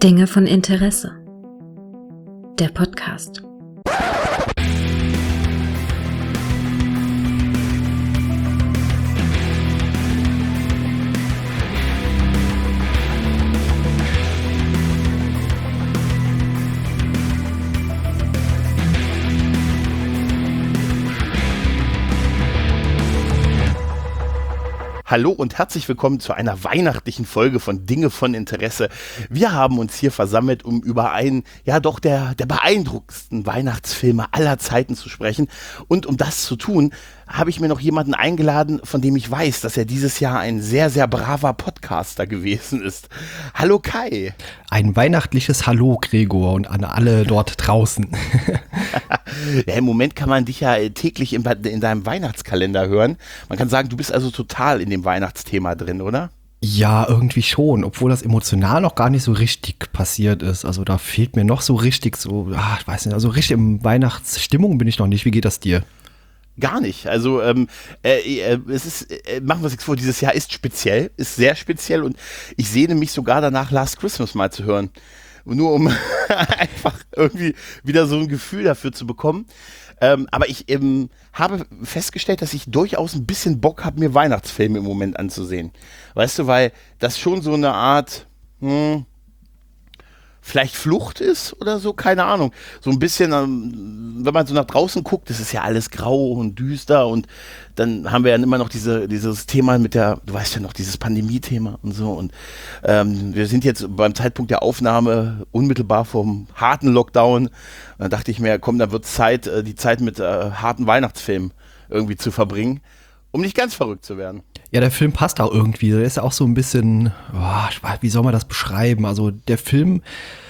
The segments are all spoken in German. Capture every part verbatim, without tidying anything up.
Dinge von Interesse. Der Podcast. Hallo und herzlich willkommen zu einer weihnachtlichen Folge von Dinge von Interesse. Wir haben uns hier versammelt, um über einen, ja doch der, der beeindruckendsten Weihnachtsfilme aller Zeiten zu sprechen. Und um das zu tun, habe ich mir noch jemanden eingeladen, von dem ich weiß, dass er dieses Jahr ein sehr, sehr braver Podcaster gewesen ist. Hallo Kai. Ein weihnachtliches Hallo Gregor und an alle dort draußen. Ja, im Moment kann man dich ja täglich in, in deinem Weihnachtskalender hören. Man kann sagen, du bist also total in dem Weihnachtsthema drin, oder? Ja, irgendwie schon, obwohl das emotional noch gar nicht so richtig passiert ist. Also da fehlt mir noch so richtig so, ach, ich weiß nicht, also richtig in Weihnachtsstimmung bin ich noch nicht. Wie geht das dir? Gar nicht. Also ähm, äh, äh, es ist, äh, machen wir uns nichts vor, dieses Jahr ist speziell, ist sehr speziell und ich sehne mich sogar danach, Last Christmas mal zu hören. Nur um einfach irgendwie wieder so ein Gefühl dafür zu bekommen. Ähm, aber ich ähm, habe festgestellt, dass ich durchaus ein bisschen Bock habe, mir Weihnachtsfilme im Moment anzusehen. Weißt du, weil das schon so eine Art, hm, vielleicht Flucht ist oder so, keine Ahnung. So ein bisschen, wenn man so nach draußen guckt, das ist ja alles grau und düster und dann haben wir ja immer noch diese, dieses Thema mit der, du weißt ja noch, dieses Pandemie-Thema und so und ähm, wir sind jetzt beim Zeitpunkt der Aufnahme unmittelbar vom harten Lockdown. Und dann dachte ich mir, komm, da wird Zeit, die Zeit mit äh, harten Weihnachtsfilmen irgendwie zu verbringen, um nicht ganz verrückt zu werden. Ja, der Film passt auch irgendwie. Der ist ja auch so ein bisschen, oh, wie soll man das beschreiben? Also der Film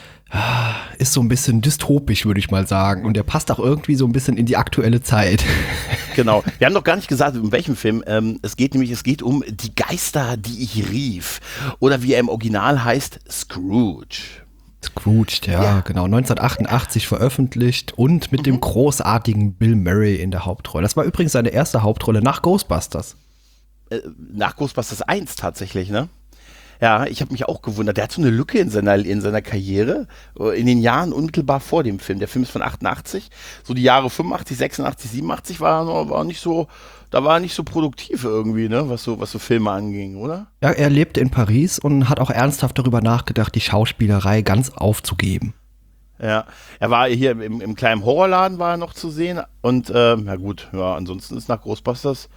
ah, ist so ein bisschen dystopisch, würde ich mal sagen. Und der passt auch irgendwie so ein bisschen in die aktuelle Zeit. Genau. Wir haben noch gar nicht gesagt, um welchen Film. Ähm, es geht nämlich, es geht um Die Geister, die ich rief. Oder wie er im Original heißt, Scrooge. Scrooge, ja, ja, genau. neunzehnhundertachtundachtzig veröffentlicht und mit mhm. dem großartigen Bill Murray in der Hauptrolle. Das war übrigens seine erste Hauptrolle nach Ghostbusters. Äh, nach Ghostbusters eins tatsächlich, ne? Ja, ich habe mich auch gewundert. Der hat so eine Lücke in seiner, in seiner Karriere, in den Jahren unmittelbar vor dem Film. Der Film ist von achtundachtzig. So die Jahre fünfundachtzig, sechsundachtzig, siebenundachtzig war, war nicht so, da war er nicht so produktiv irgendwie, ne, was so, was so Filme anging, oder? Ja, er lebte in Paris und hat auch ernsthaft darüber nachgedacht, die Schauspielerei ganz aufzugeben. Ja, er war hier im, im kleinen Horrorladen war er noch zu sehen und, ähm, ja gut, ja, ansonsten ist nach Ghostbusters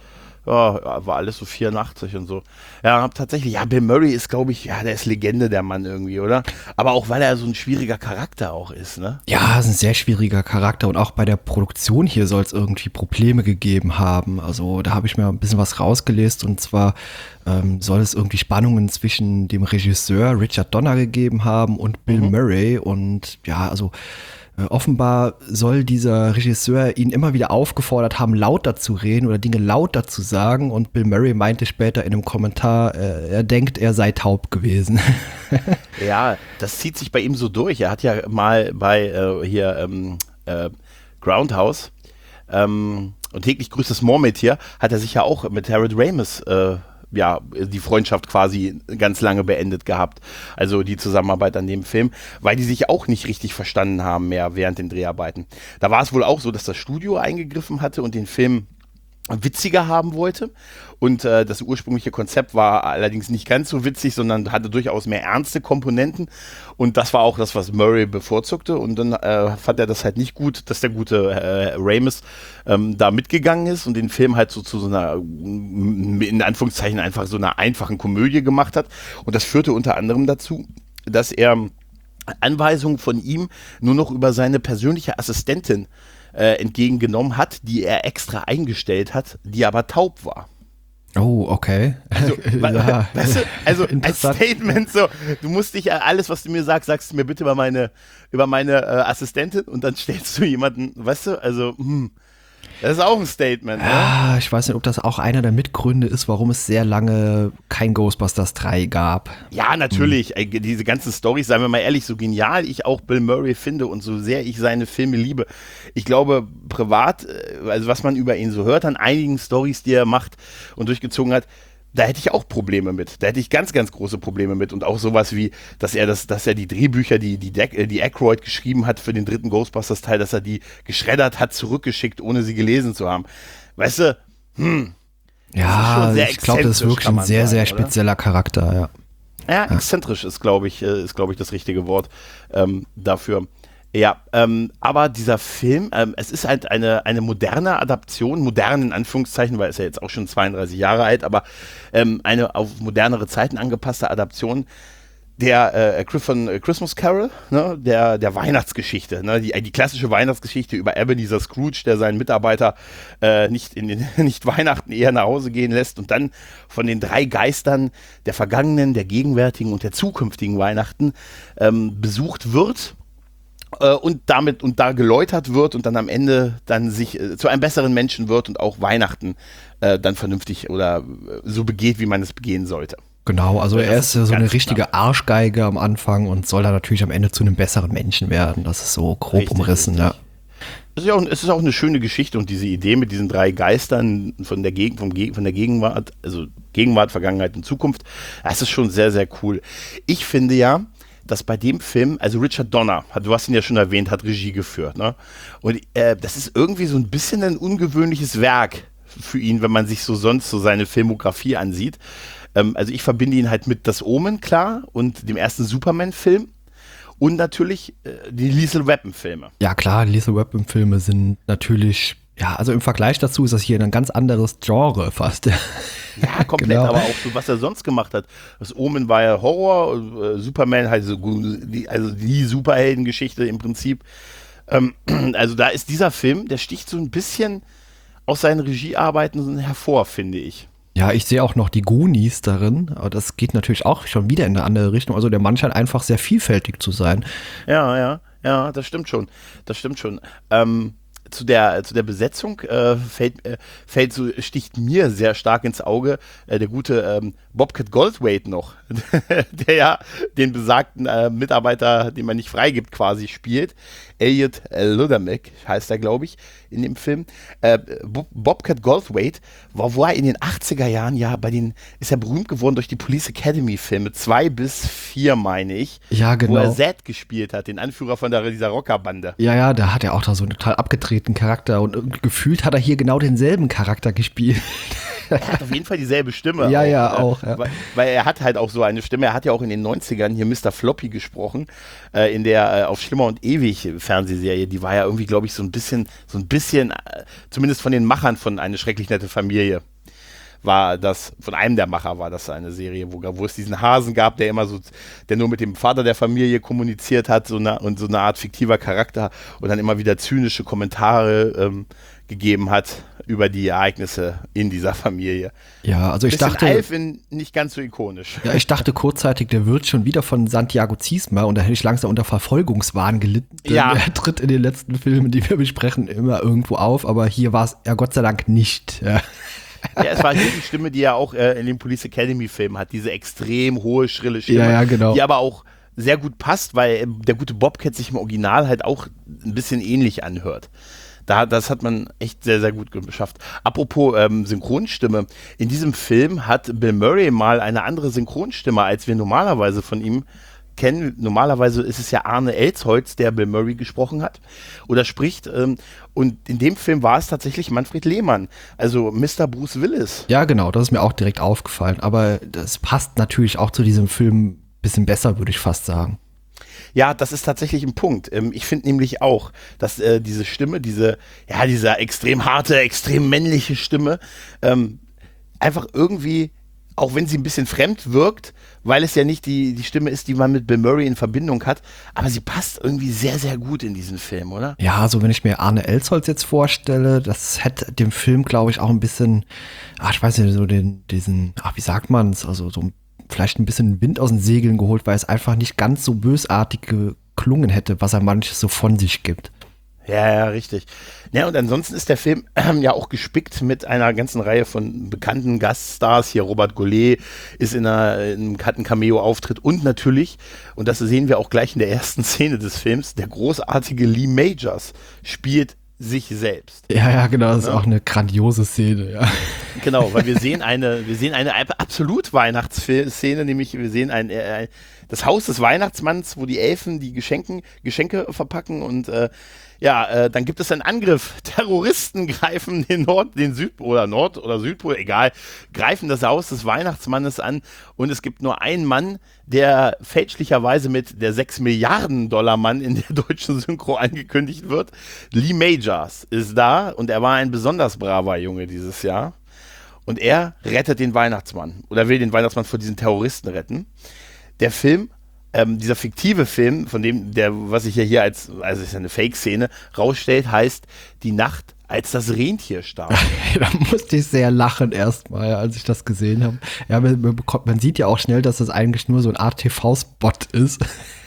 ja, war alles so vierundachtzig und so. Ja, hab tatsächlich, ja, Bill Murray ist, glaube ich, ja, der ist Legende, der Mann irgendwie, oder? Aber auch, weil er so ein schwieriger Charakter auch ist, ne? Ja, ist ein sehr schwieriger Charakter und auch bei der Produktion hier soll es irgendwie Probleme gegeben haben. Also da habe ich mir ein bisschen was rausgelesen und zwar ähm, soll es irgendwie Spannungen zwischen dem Regisseur Richard Donner gegeben haben und Bill mhm. Murray und ja, also offenbar soll dieser Regisseur ihn immer wieder aufgefordert haben, lauter zu reden oder Dinge lauter zu sagen. Und Bill Murray meinte später in einem Kommentar, äh, er denkt, er sei taub gewesen. Ja, das zieht sich bei ihm so durch. Er hat ja mal bei äh, hier ähm, äh, Groundhouse ähm, und täglich grüßt das Murmeltier, hat er sich ja auch mit Harold Ramis äh, ja, die Freundschaft quasi ganz lange beendet gehabt. Also die Zusammenarbeit an dem Film, weil die sich auch nicht richtig verstanden haben mehr während den Dreharbeiten. Da war es wohl auch so, dass das Studio eingegriffen hatte und den Film witziger haben wollte. Und äh, das ursprüngliche Konzept war allerdings nicht ganz so witzig, sondern hatte durchaus mehr ernste Komponenten. Und das war auch das, was Murray bevorzugte. Und dann äh, fand er das halt nicht gut, dass der gute äh, Ramis ähm, da mitgegangen ist und den Film halt so zu so einer, in Anführungszeichen, einfach so einer einfachen Komödie gemacht hat. Und das führte unter anderem dazu, dass er Anweisungen von ihm nur noch über seine persönliche Assistentin Äh, entgegengenommen hat, die er extra eingestellt hat, die aber taub war. Oh, okay. Also, ja. Weißt du, also ein Statement so, du musst dich, alles, was du mir sagst, sagst du mir bitte über meine, über meine äh, Assistentin und dann stellst du jemanden, weißt du, also, hm, das ist auch ein Statement, ne? Ja, ich weiß nicht, ob das auch einer der Mitgründe ist, warum es sehr lange kein Ghostbusters drei gab. Ja, natürlich. Hm. Diese ganzen Storys, seien wir mal ehrlich, so genial ich auch Bill Murray finde und so sehr ich seine Filme liebe. Ich glaube, privat, also was man über ihn so hört an einigen Storys, die er macht und durchgezogen hat, da hätte ich auch Probleme mit. Da hätte ich ganz, ganz große Probleme mit. Und auch sowas wie, dass er das, dass er die Drehbücher, die, die, De- die Aykroyd geschrieben hat für den dritten Ghostbusters-Teil, dass er die geschreddert hat, zurückgeschickt, ohne sie gelesen zu haben. Weißt du, hm. Ja, ich glaube, das ist wirklich ein sehr, sagen, sehr spezieller oder? Charakter, ja. Ja, exzentrisch ist, glaube ich, ist, glaube ich, das richtige Wort ähm, dafür. Ja, ähm, aber dieser Film, ähm, es ist halt eine, eine moderne Adaption, modern in Anführungszeichen, weil es ja jetzt auch schon zweiunddreißig Jahre alt, aber ähm, eine auf modernere Zeiten angepasste Adaption der äh, von Christmas Carol, ne, der, der Weihnachtsgeschichte, ne, die, die klassische Weihnachtsgeschichte über Ebenezer Scrooge, der seinen Mitarbeiter äh, nicht, in den, nicht Weihnachten eher nach Hause gehen lässt und dann von den drei Geistern der vergangenen, der gegenwärtigen und der zukünftigen Weihnachten ähm, besucht wird. Und damit und da geläutert wird und dann am Ende dann sich äh, zu einem besseren Menschen wird und auch Weihnachten äh, dann vernünftig oder äh, so begeht, wie man es begehen sollte. Genau, also das er ist, ist so eine richtige klar. Arschgeige am Anfang und soll dann natürlich am Ende zu einem besseren Menschen werden. Das ist so grob richtig, umrissen, richtig. Ja. Es ist, ja auch, es ist auch eine schöne Geschichte und diese Idee mit diesen drei Geistern von der, Geg- vom Ge- von der Gegenwart, also Gegenwart, Vergangenheit und Zukunft, das ist schon sehr, sehr cool. Ich finde ja, dass bei dem Film, also Richard Donner, du hast ihn ja schon erwähnt, hat Regie geführt, ne? Und äh, das ist irgendwie so ein bisschen ein ungewöhnliches Werk für ihn, wenn man sich so sonst so seine Filmografie ansieht. Ähm, also ich verbinde ihn halt mit Das Omen, klar, und dem ersten Superman-Film und natürlich äh, die Lethal Weapon-Filme. Ja klar, die Lethal Weapon-Filme sind natürlich, ja, also im Vergleich dazu ist das hier ein ganz anderes Genre fast. Ja, komplett, genau. Aber auch so, was er sonst gemacht hat. Das Omen war ja Horror, äh, Superman halt so, die, also die Superheldengeschichte im Prinzip. Ähm, also da ist dieser Film, der sticht so ein bisschen aus seinen Regiearbeiten hervor, finde ich. Ja, ich sehe auch noch die Goonies darin, aber das geht natürlich auch schon wieder in eine andere Richtung. Also der Mann scheint einfach sehr vielfältig zu sein. Ja, ja, ja, das stimmt schon. Das stimmt schon. Ähm, Zu der, zu der Besetzung äh, fällt, äh, fällt so, sticht mir sehr stark ins Auge äh, der gute ähm, Bobcat Goldthwait noch, der ja den besagten äh, Mitarbeiter, den man nicht freigibt, quasi spielt. Elliot Ludamek heißt er, glaube ich, in dem Film. Äh, Bob, Bobcat Goldthwait war, war in den achtziger Jahren ja bei den, ist ja berühmt geworden durch die Police Academy Filme, zwei bis vier, meine ich. Ja, genau. Wo er Zed gespielt hat, den Anführer von der, dieser Rockerbande. Ja, ja, da hat er auch da so einen total abgedrehten Charakter und irgendwie gefühlt hat er hier genau denselben Charakter gespielt. Er hat auf jeden Fall dieselbe Stimme. Ja, auch, ja, äh, auch. Ja. Weil, weil er hat halt auch so eine Stimme. Er hat ja auch in den neunzigern hier Mister Floppy gesprochen, äh, in der äh, auf Schlimmer und Ewig Fernsehserie. Die war ja irgendwie, glaube ich, so ein bisschen, so ein bisschen, äh, zumindest von den Machern von Eine schrecklich nette Familie, war das, von einem der Macher war das eine Serie, wo, wo es diesen Hasen gab, der immer so, der nur mit dem Vater der Familie kommuniziert hat, so eine, und so eine Art fiktiver Charakter und dann immer wieder zynische Kommentare ähm, gegeben hat über die Ereignisse in dieser Familie. Ja, also ich Bisschen dachte, Alvin nicht ganz so ikonisch. Ja, ich dachte kurzzeitig, der wird schon wieder von Santiago Ziesmer und da hätte ich langsam unter Verfolgungswahn gelitten. Denn Ja. er tritt in den letzten Filmen, die wir besprechen, immer irgendwo auf, aber hier war es ja Gott sei Dank nicht. Ja. Ja, es war hier die Stimme, die er auch äh, in den Police Academy Filmen hat, diese extrem hohe, schrille Stimme, Ja, ja, genau. die aber auch sehr gut passt, weil äh, der gute Bobcat sich im Original halt auch ein bisschen ähnlich anhört. Da, das hat man echt sehr, sehr gut geschafft. Apropos ähm, Synchronstimme, in diesem Film hat Bill Murray mal eine andere Synchronstimme, als wir normalerweise von ihm kennen. Normalerweise ist es ja Arne Elsholz, der Bill Murray gesprochen hat oder spricht. Ähm, und in dem Film war es tatsächlich Manfred Lehmann, also Mister Bruce Willis. Ja, genau, das ist mir auch direkt aufgefallen. Aber das passt natürlich auch zu diesem Film ein bisschen besser, würde ich fast sagen. Ja, das ist tatsächlich ein Punkt. Ähm, ich finde nämlich auch, dass äh, diese Stimme, diese, ja, diese extrem harte, extrem männliche Stimme, ähm, einfach irgendwie, auch wenn sie ein bisschen fremd wirkt, weil es ja nicht die, die Stimme ist, die man mit Bill Murray in Verbindung hat, aber sie passt irgendwie sehr, sehr gut in diesen Film, oder? Ja, also wenn ich mir Arne Elsholz jetzt vorstelle, das hätte dem Film, glaube ich, auch ein bisschen, ach, ich weiß nicht, so den, diesen, ach, wie sagt man es, also so vielleicht ein bisschen Wind aus den Segeln geholt, weil es einfach nicht ganz so bösartig geklungen hätte, was er manches so von sich gibt. Ja, ja, richtig. Ja, und ansonsten ist der Film äh, ja auch gespickt mit einer ganzen Reihe von bekannten Gaststars. Hier Robert Goulet ist in, einer, in hat einen Cameo-Auftritt und natürlich, und das sehen wir auch gleich in der ersten Szene des Films, der großartige Lee Majors spielt sich selbst. Ja, ja, genau, das ja. ist auch eine grandiose Szene, ja. Genau, weil wir sehen eine, wir sehen eine absolut Weihnachtsszene, nämlich wir sehen ein, äh, das Haus des Weihnachtsmanns, wo die Elfen die Geschenken, Geschenke verpacken und äh, ja, äh, dann gibt es einen Angriff. Terroristen greifen den Nord, den Süd- oder Nord- oder Südpol, egal, greifen das Haus des Weihnachtsmannes an und es gibt nur einen Mann, der fälschlicherweise mit der sechs Milliarden Dollar Mann in der deutschen Synchro angekündigt wird. Lee Majors ist da und er war ein besonders braver Junge dieses Jahr. Und er rettet den Weihnachtsmann oder will den Weihnachtsmann vor diesen Terroristen retten. Der Film, ähm, dieser fiktive Film, von dem, der, was sich ja hier als, also ist eine Fake-Szene, rausstellt, heißt Die Nacht, als das Rentier starb. Da musste ich sehr lachen erstmal, als ich das gesehen habe. Ja, man, man, bekommt, man sieht ja auch schnell, dass das eigentlich nur so ein Art T V-Spot ist.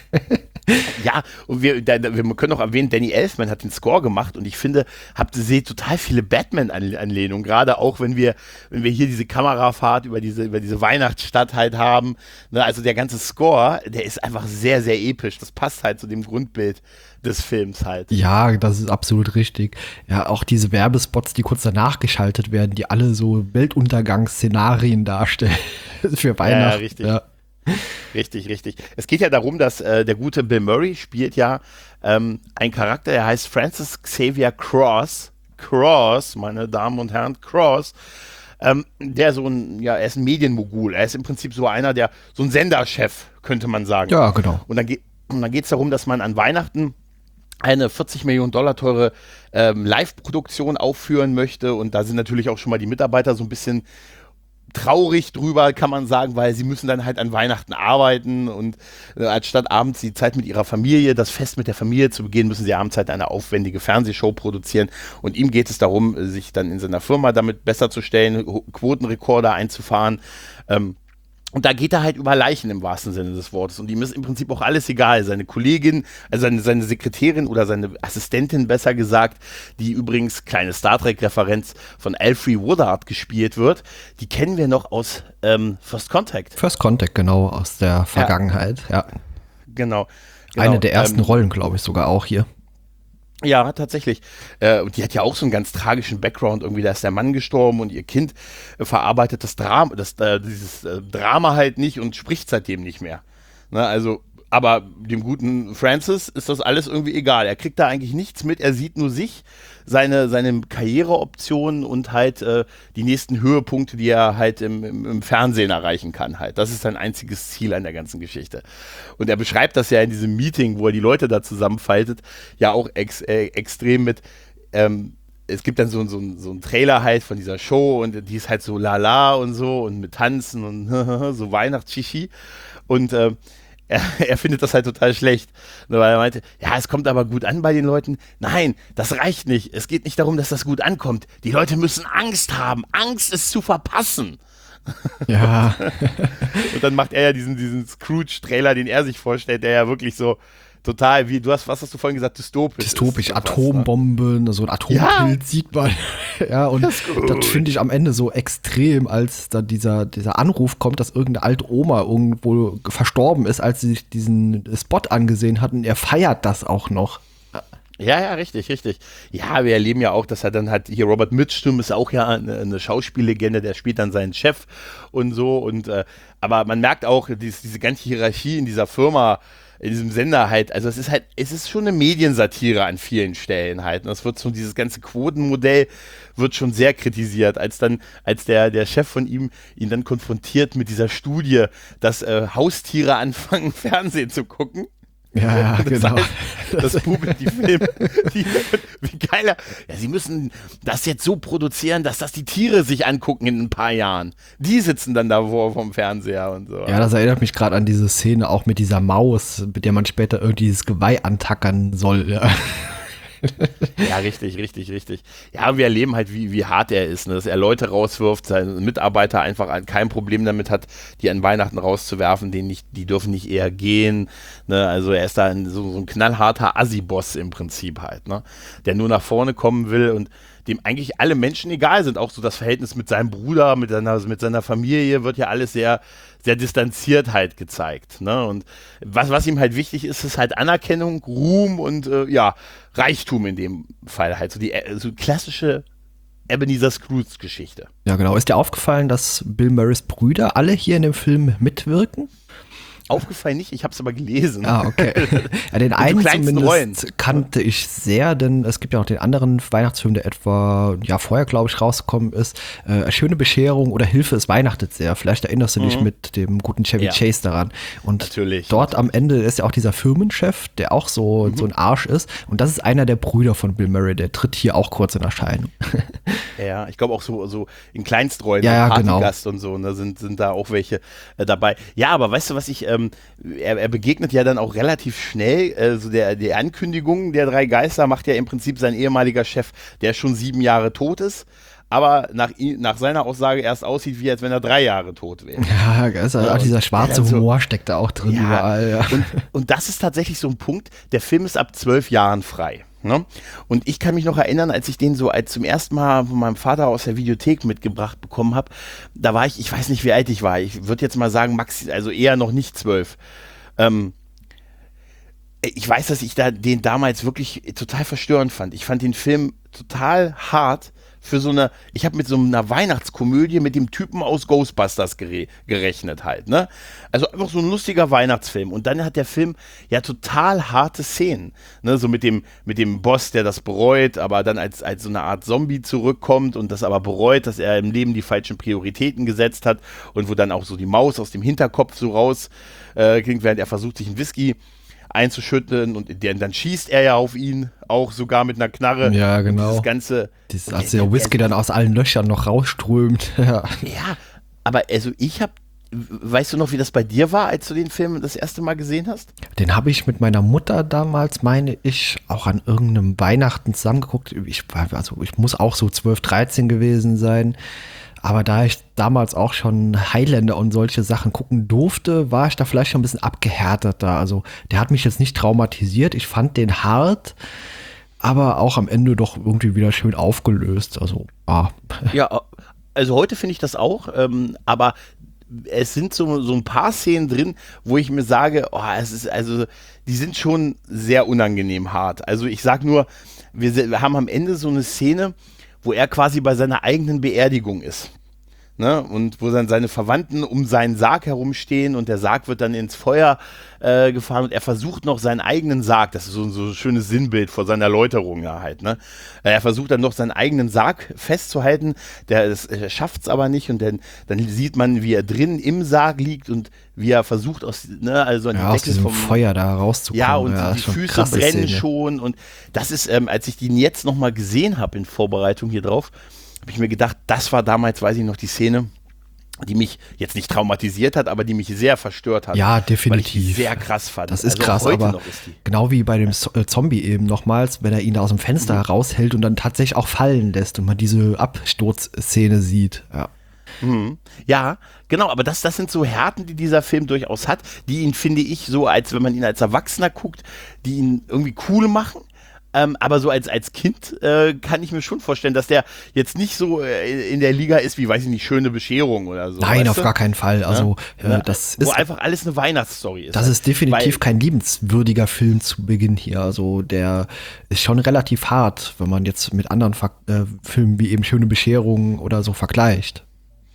Ja, und wir, da, wir können auch erwähnen, Danny Elfman hat den Score gemacht und ich finde, habt ihr seht total viele Batman-Anlehnungen, gerade auch wenn wir, wenn wir hier diese Kamerafahrt über diese, über diese Weihnachtsstadt halt haben, ne, also der ganze Score, der ist einfach sehr, sehr episch, das passt halt zu dem Grundbild des Films halt. Ja, das ist absolut richtig. Ja, auch diese Werbespots, die kurz danach geschaltet werden, die alle so Weltuntergangsszenarien darstellen für Weihnachten. Ja, ja, richtig. Ja. Richtig, richtig. Es geht ja darum, dass äh, der gute Bill Murray spielt ja ähm, einen Charakter, der heißt Francis Xavier Cross. Cross, meine Damen und Herren, Cross. Ähm, der so ein, ja, er ist ein Medienmogul. Er ist im Prinzip so einer, der, so ein Senderchef, könnte man sagen. Ja, genau. Und dann, ge- und dann geht es darum, dass man an Weihnachten eine vierzig Millionen Dollar teure ähm, Live-Produktion aufführen möchte. Und da sind natürlich auch schon mal die Mitarbeiter so ein bisschen traurig drüber, kann man sagen, weil sie müssen dann halt an Weihnachten arbeiten und äh, anstatt abends die Zeit mit ihrer Familie, das Fest mit der Familie zu begehen, müssen sie abends halt eine aufwendige Fernsehshow produzieren und ihm geht es darum, sich dann in seiner Firma damit besser zu stellen, Quotenrekorder einzufahren. Ähm, Und da geht er halt über Leichen im wahrsten Sinne des Wortes. Und ihm ist im Prinzip auch alles egal. Seine Kollegin, also seine, seine Sekretärin oder seine Assistentin besser gesagt, die übrigens, kleine Star Trek-Referenz, von Alfre Woodard gespielt wird, die kennen wir noch aus ähm, First Contact. First Contact, genau, aus der Vergangenheit, ja. ja. Genau, genau. Eine der ersten ähm, Rollen, glaube ich, sogar auch hier. Ja, tatsächlich. Äh, und die hat ja auch so einen ganz tragischen Background. Irgendwie, da ist der Mann gestorben und ihr Kind äh, verarbeitet das Drama, das, äh, dieses äh, Drama halt nicht und spricht seitdem nicht mehr. Ne, also, aber dem guten Francis ist das alles irgendwie egal. Er kriegt da eigentlich nichts mit. Er sieht nur sich, seine, seine Karriereoptionen und halt äh, die nächsten Höhepunkte, die er halt im, im, im Fernsehen erreichen kann halt. Das ist sein einziges Ziel an der ganzen Geschichte. Und er beschreibt das ja in diesem Meeting, wo er die Leute da zusammenfaltet, ja auch ex, äh, extrem mit, ähm, es gibt dann so, so, so einen Trailer halt von dieser Show und die ist halt so lala und so und mit Tanzen und so Weihnachtschichi und äh, Er, er findet das halt total schlecht, weil er meinte, ja, es kommt aber gut an bei den Leuten. Nein, das reicht nicht. Es geht nicht darum, dass das gut ankommt. Die Leute müssen Angst haben. Angst ist zu verpassen. Ja. Und dann macht er ja diesen, diesen Scrooge-Trailer, den er sich vorstellt, der ja wirklich so total, wie du hast, was hast du vorhin gesagt, dystopisch. Dystopisch, ist, Atombomben, so ein Atompilz ja. sieht man. Ja, und das, das finde ich am Ende so extrem, als da dieser, dieser Anruf kommt, dass irgendeine alte Oma irgendwo verstorben ist, als sie sich diesen Spot angesehen hat und er feiert das auch noch. Ja, ja, richtig, richtig. Ja, wir erleben ja auch, dass er dann halt, hier Robert Mitchum ist auch ja eine, eine Schauspiellegende, der spielt dann seinen Chef und so und, äh, aber man merkt auch, dies, diese ganze Hierarchie in dieser Firma, in diesem Sender halt, also es ist halt, es ist schon eine Mediensatire an vielen Stellen halt. Und es wird so, dieses ganze Quotenmodell wird schon sehr kritisiert, als dann, als der, der Chef von ihm ihn dann konfrontiert mit dieser Studie, dass äh, Haustiere anfangen, Fernsehen zu gucken. Ja, ja, das genau. Heißt, das Publikum, die Filme, die, wie geiler. Ja, sie müssen das jetzt so produzieren, dass das die Tiere sich angucken in ein paar Jahren. Die sitzen dann da vor vom Fernseher und so. Ja, das erinnert mich gerade an diese Szene auch mit dieser Maus, mit der man später irgendwie dieses Geweih antackern soll. Ja. Ja, richtig, richtig, richtig. Ja, wir erleben halt, wie, wie hart er ist, ne? Dass er Leute rauswirft, seine Mitarbeiter einfach kein Problem damit hat, die an Weihnachten rauszuwerfen, die, nicht, die dürfen nicht eher gehen. Ne? Also er ist da ein, so, so ein knallharter Assi-Boss im Prinzip halt, ne? Der nur nach vorne kommen will und dem eigentlich alle Menschen egal sind. Auch so das Verhältnis mit seinem Bruder, mit seiner, mit seiner Familie wird ja alles sehr, sehr distanziert halt gezeigt. Ne? Und was, was ihm halt wichtig ist, ist halt Anerkennung, Ruhm und äh, ja, Reichtum in dem Fall halt. So die äh, so klassische Ebenezer Scrooge-Geschichte. Ja, genau. Ist dir aufgefallen, dass Bill Murrays Brüder alle hier in dem Film mitwirken? Aufgefallen nicht, ich habe es aber gelesen. Ah, okay. Ja, den einen zumindest Rollen. kannte ich sehr, denn es gibt ja noch den anderen Weihnachtsfilm, der etwa ja vorher, glaube ich, rausgekommen ist. Äh, Schöne Bescherung oder Hilfe, es weihnachtet sehr. Vielleicht erinnerst du dich mhm. mit dem guten Chevy ja. Chase daran. Und natürlich, dort natürlich. am Ende ist ja auch dieser Firmenchef, der auch so, mhm. so ein Arsch ist. Und das ist einer der Brüder von Bill Murray, der tritt hier auch kurz in Erscheinung. Ja, ich glaube auch so, so in Kleinstrollen, ja, ja, Partygast genau. und so, ne, sind, sind da auch welche äh, dabei. Ja, aber weißt du, was ich, ähm, er, er begegnet ja dann auch relativ schnell, äh, so der, die Ankündigung der drei Geister macht ja im Prinzip sein ehemaliger Chef, der schon sieben Jahre tot ist, aber nach, nach seiner Aussage erst aussieht, wie als wenn er drei Jahre tot wäre. Ja, also auch dieser schwarze also, Humor steckt da auch drin ja, überall. Ja. Und, und das ist tatsächlich so ein Punkt, der Film ist ab zwölf Jahren frei. Ne? Und ich kann mich noch erinnern, als ich den so als zum ersten Mal von meinem Vater aus der Videothek mitgebracht bekommen habe, da war ich, ich weiß nicht, wie alt ich war, ich würde jetzt mal sagen, maxi, also eher noch nicht zwölf. Ähm, ich weiß, dass ich da den damals wirklich total verstörend fand. Ich fand den Film total hart für so eine, ich habe mit so einer Weihnachtskomödie mit dem Typen aus Ghostbusters gere- gerechnet halt, ne? Also einfach so ein lustiger Weihnachtsfilm. Und dann hat der Film ja total harte Szenen, ne? So mit dem, mit dem Boss, der das bereut, aber dann als, als so eine Art Zombie zurückkommt und das aber bereut, dass er im Leben die falschen Prioritäten gesetzt hat und wo dann auch so die Maus aus dem Hinterkopf so raus äh, klingt, während er versucht, sich einen Whisky einzuschütten und der, dann schießt er ja auf ihn, auch sogar mit einer Knarre. Ja, genau. Und das Ganze. Dieses, als der Whisky dann aus allen Löchern noch rausströmt. Ja, ja, aber also ich habe, weißt du noch, wie das bei dir war, als du den Film das erste Mal gesehen hast? Den habe ich mit meiner Mutter damals, meine ich, auch an irgendeinem Weihnachten zusammengeguckt. Ich, also ich muss auch so zwölf, dreizehn gewesen sein. Aber da ich damals auch schon Highlander und solche Sachen gucken durfte, war ich da vielleicht schon ein bisschen abgehärteter. Also der hat mich jetzt nicht traumatisiert. Ich fand den hart, aber auch am Ende doch irgendwie wieder schön aufgelöst. Also, ah. Ja, also heute finde ich das auch, ähm, aber es sind so, so ein paar Szenen drin, wo ich mir sage, oh, es ist also, die sind schon sehr unangenehm hart. Also ich sag nur, wir, wir haben am Ende so eine Szene, wo er quasi bei seiner eigenen Beerdigung ist. Ne? Und wo dann seine Verwandten um seinen Sarg herumstehen und der Sarg wird dann ins Feuer äh, gefahren und er versucht noch seinen eigenen Sarg, das ist so, so ein schönes Sinnbild vor seiner Läuterung ja halt, ne? Er versucht dann noch seinen eigenen Sarg festzuhalten, der, der schafft es aber nicht und dann, dann sieht man, wie er drin im Sarg liegt und wie er versucht aus, ne, also an ja, die aus Decke diesem vom Feuer da rauszukommen. Ja, und ja, die Füße brennen Szene. schon und das ist, ähm, als ich den jetzt nochmal gesehen habe in Vorbereitung hier drauf, habe ich mir gedacht, das war damals, weiß ich noch, die Szene, die mich jetzt nicht traumatisiert hat, aber die mich sehr verstört hat. Ja, definitiv. Weil ich die sehr krass fand. Das ist also krass, heute aber noch ist die. Genau wie bei dem äh, Zombie eben nochmals, wenn er ihn da aus dem Fenster mhm. raushält und dann tatsächlich auch fallen lässt und man diese Absturzszene sieht. Ja. Mhm. Ja, genau, aber das, das sind so Härten, die dieser Film durchaus hat, die ihn, finde ich, so, als wenn man ihn als Erwachsener guckt, die ihn irgendwie cool machen. Ähm, aber so als, als Kind äh, kann ich mir schon vorstellen, dass der jetzt nicht so äh, in der Liga ist wie, weiß ich nicht, Schöne Bescherung oder so. Nein, auf du? gar keinen Fall. Also ja? äh, das Wo ist einfach alles eine Weihnachtsstory ist. Das halt. ist definitiv Weil, kein liebenswürdiger Film zu Beginn hier. Also der ist schon relativ hart, wenn man jetzt mit anderen Ver- äh, Filmen wie eben Schöne Bescherung oder so vergleicht.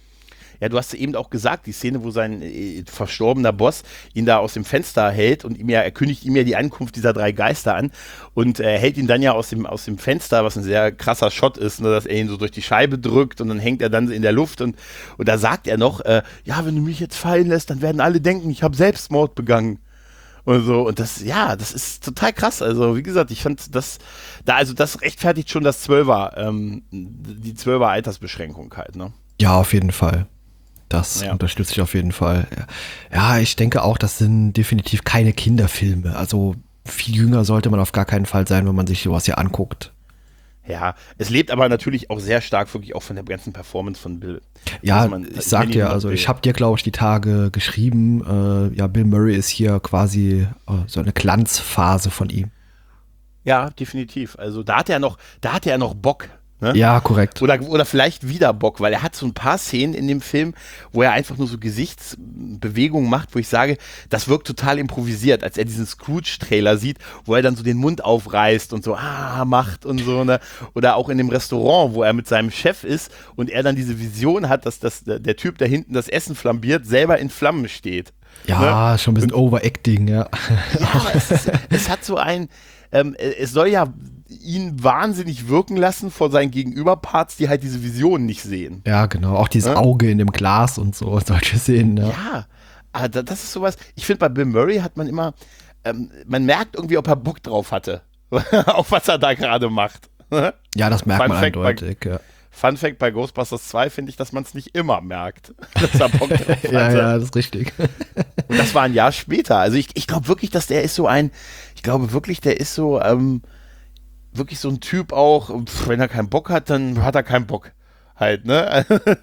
Ja, du hast eben auch gesagt, die Szene, wo sein äh, verstorbener Boss ihn da aus dem Fenster hält und ihm ja, er kündigt ihm ja die Ankunft dieser drei Geister an und er äh, hält ihn dann ja aus dem, aus dem Fenster, was ein sehr krasser Shot ist, ne, dass er ihn so durch die Scheibe drückt und dann hängt er dann in der Luft und, und da sagt er noch, äh, ja, wenn du mich jetzt fallen lässt, dann werden alle denken, ich habe Selbstmord begangen. Und so, und das, ja, das ist total krass. Also, wie gesagt, ich fand das, da, also das rechtfertigt schon das Zwölfer, ähm, die Zwölfer Altersbeschränkung halt, ne? Ja, auf jeden Fall. Das ja. unterstütze ich auf jeden Fall. Ja, ich denke auch, das sind definitiv keine Kinderfilme. Also viel jünger sollte man auf gar keinen Fall sein, wenn man sich sowas hier anguckt. Ja, es lebt aber natürlich auch sehr stark wirklich auch von der ganzen Performance von Bill. Ja, man, ich sag dir, also ich habe dir, glaube ich, die Tage geschrieben, äh, ja, Bill Murray ist hier quasi äh, so eine Glanzphase von ihm. Ja, definitiv. Also da hat er noch, da hat er noch Bock. Ne? Ja, korrekt. Oder, oder vielleicht wieder Bock, weil er hat so ein paar Szenen in dem Film, wo er einfach nur so Gesichtsbewegungen macht, wo ich sage, das wirkt total improvisiert, als er diesen Scrooge-Trailer sieht, wo er dann so den Mund aufreißt und so, ah, macht und so, ne? Oder auch in dem Restaurant, wo er mit seinem Chef ist und er dann diese Vision hat, dass das, der Typ, der hinten das Essen flambiert, selber in Flammen steht. Ja, ne? Schon ein bisschen und, Overacting, ja. Ja, es, ist, es hat so ein, ähm, es soll ja ihn wahnsinnig wirken lassen vor seinen Gegenüberparts, die halt diese Visionen nicht sehen. Ja, genau. Auch dieses ja? Auge in dem Glas und so, solche Szenen. Ja, ja, aber das ist sowas, ich finde, bei Bill Murray hat man immer, ähm, man merkt irgendwie, ob er Bock drauf hatte, auf was er da gerade macht. Ja, das merkt Fun man Fact eindeutig, bei, ja. Fun Fact, bei Ghostbusters zwei finde ich, dass man es nicht immer merkt, dass er Bock drauf hatte. Ja, ja, das ist richtig. Und das war ein Jahr später. Also ich, ich glaube wirklich, dass der ist so ein, ich glaube wirklich, der ist so, ähm, wirklich so ein Typ auch, pf, wenn er keinen Bock hat, dann hat er keinen Bock. Halt, ne?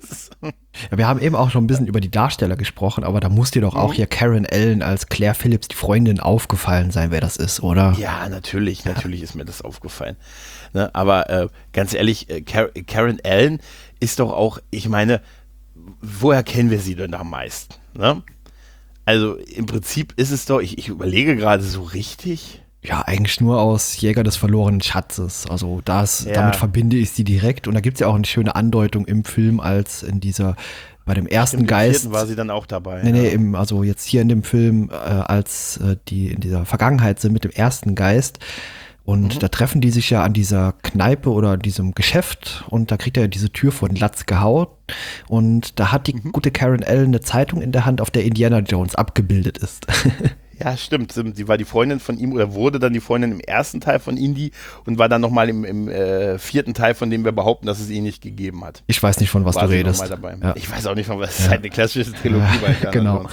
Ja, wir haben eben auch schon ein bisschen über die Darsteller gesprochen, aber da muss dir doch auch hier Karen Allen als Claire Phillips, die Freundin, aufgefallen sein, wer das ist, oder? Ja, natürlich, natürlich ist mir das aufgefallen. Ne? Aber äh, ganz ehrlich, äh, Car- Karen Allen ist doch auch, ich meine, woher kennen wir sie denn am meisten? Ne? Also im Prinzip ist es doch, ich, ich überlege gerade so richtig. Ja, eigentlich nur aus Jäger des verlorenen Schatzes. Also das, ja. damit verbinde ich sie direkt. Und da gibt es ja auch eine schöne Andeutung im Film, als in dieser, bei dem ersten Im Geist. vierten war sie dann auch dabei. Nee, ja. nee, im, also jetzt hier in dem Film, äh, als äh, die in dieser Vergangenheit sind mit dem ersten Geist. Und mhm. da treffen die sich ja an dieser Kneipe oder an diesem Geschäft und da kriegt er diese Tür vor den Latz gehauen. Und da hat die mhm. gute Karen Allen eine Zeitung in der Hand, auf der Indiana Jones abgebildet ist. Ja, stimmt. Sie war die Freundin von ihm oder wurde dann die Freundin im ersten Teil von Indy und war dann nochmal im, im äh, vierten Teil, von dem wir behaupten, dass es ihn nicht gegeben hat. Ich weiß nicht, von was war du redest. Dabei. Ja. Ich weiß auch nicht, von was. Es ist ja. halt eine klassische Trilogie. Ja, bei genau.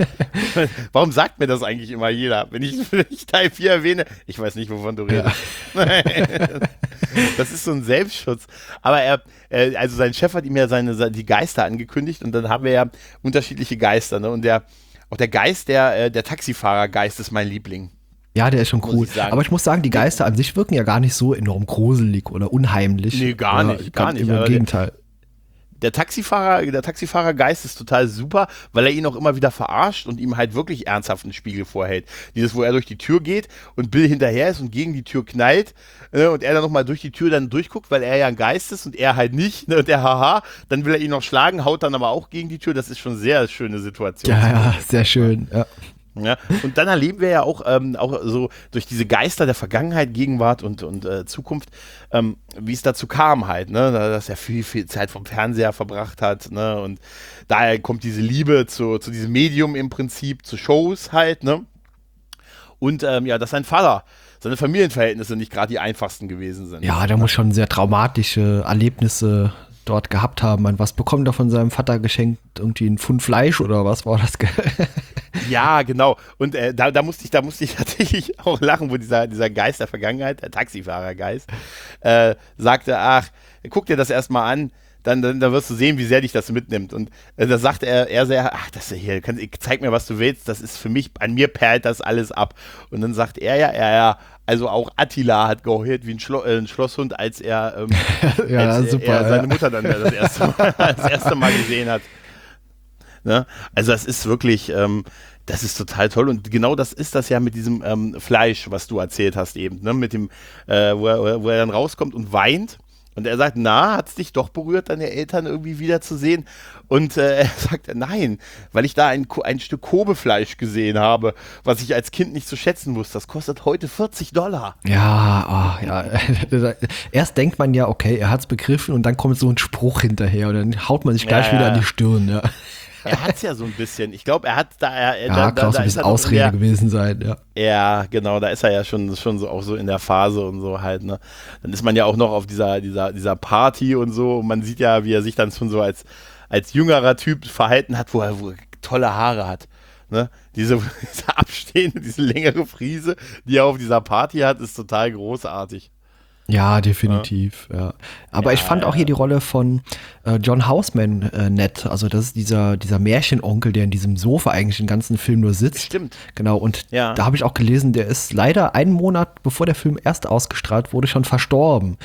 Warum sagt mir das eigentlich immer jeder? Wenn ich, wenn ich Teil vier erwähne, ich weiß nicht, wovon du redest. Ja. Das ist so ein Selbstschutz. Aber er, äh, also sein Chef hat ihm ja seine, die Geister angekündigt und dann haben wir ja unterschiedliche Geister, ne? Und der Auch der Geist, der, der Taxifahrergeist ist mein Liebling. Ja, der ist schon cool. Ich Aber ich muss sagen, die Geister an sich wirken ja gar nicht so enorm gruselig oder unheimlich. Nee, gar nicht, ja, gar nicht. Im Gegenteil. Der Taxifahrer, der Taxifahrergeist ist total super, weil er ihn auch immer wieder verarscht und ihm halt wirklich ernsthaft einen Spiegel vorhält. Dieses, wo er durch die Tür geht und Bill hinterher ist und gegen die Tür knallt äh, und er dann nochmal durch die Tür dann durchguckt, weil er ja ein Geist ist und er halt nicht. Ne, und der Haha, dann will er ihn noch schlagen, haut dann aber auch gegen die Tür. Das ist schon eine sehr schöne Situation. Ja, ja, sehr schön, ja. Ja, und dann erleben wir ja auch, ähm, auch so durch diese Geister der Vergangenheit, Gegenwart und, und äh, Zukunft, ähm, wie es dazu kam halt, ne, dass er viel, viel Zeit vom Fernseher verbracht hat, ne, und daher kommt diese Liebe zu, zu diesem Medium im Prinzip, zu Shows halt, ne, und ähm, ja, dass sein Vater, seine Familienverhältnisse nicht gerade die einfachsten gewesen sind. Ja, der muss schon sehr traumatische Erlebnisse dort gehabt haben. Man, was bekommt er von seinem Vater geschenkt? Irgendwie ein Pfund Fleisch oder was war das? Ja, genau. Und äh, da, da musste ich, da musste ich tatsächlich auch lachen, wo dieser, dieser Geist der Vergangenheit, der Taxifahrergeist, äh, sagte, ach, guck dir das erstmal an, dann, dann, dann wirst du sehen, wie sehr dich das mitnimmt. Und äh, da sagte er, er sehr, ach, das hier, kann, zeig mir, was du willst, das ist für mich, an mir perlt das alles ab. Und dann sagt er ja, er ja, also auch Attila hat geheult wie ein, Schlo- äh, ein Schlosshund, als er, ähm, ja, als super, er seine ja. Mutter dann das erste Mal, das erste Mal gesehen hat. Ne? Also das ist wirklich, ähm, das ist total toll und genau das ist das ja mit diesem ähm, Fleisch, was du erzählt hast eben, ne? Mit dem, äh, wo, er, wo er dann rauskommt und weint und er sagt, na, hat es dich doch berührt, deine Eltern irgendwie wiederzusehen? Und äh, er sagt, nein, weil ich da ein, ein Stück Kobefleisch gesehen habe, was ich als Kind nicht zu schätzen wusste. Das kostet heute vierzig Dollar. Ja, oh, ja. Erst denkt man ja, okay, er hat es begriffen und dann kommt so ein Spruch hinterher und dann haut man sich gleich ja, wieder ja. an die Stirn, ja. Er hat es ja so ein bisschen. Ich glaube, er hat da. Er, ja, da, kann da, auch so ein bisschen Ausrede der, gewesen sein, ja. Ja, genau, da ist er ja schon, schon so auch so in der Phase und so halt, ne. Dann ist man ja auch noch auf dieser, dieser, dieser Party und so. Und man sieht ja, wie er sich dann schon so als, als jüngerer Typ verhalten hat, wo er, wo er tolle Haare hat. Ne? Diese, diese abstehende, diese längere Frise, die er auf dieser Party hat, ist total großartig. Ja, definitiv. Ja. Ja. Aber ja, ich fand ja. auch hier die Rolle von äh, John Houseman äh, nett. Also das ist dieser, dieser Märchenonkel, der in diesem Sofa eigentlich den ganzen Film nur sitzt. Stimmt. Genau, und ja. da habe ich auch gelesen, der ist leider einen Monat, bevor der Film erst ausgestrahlt wurde, schon verstorben.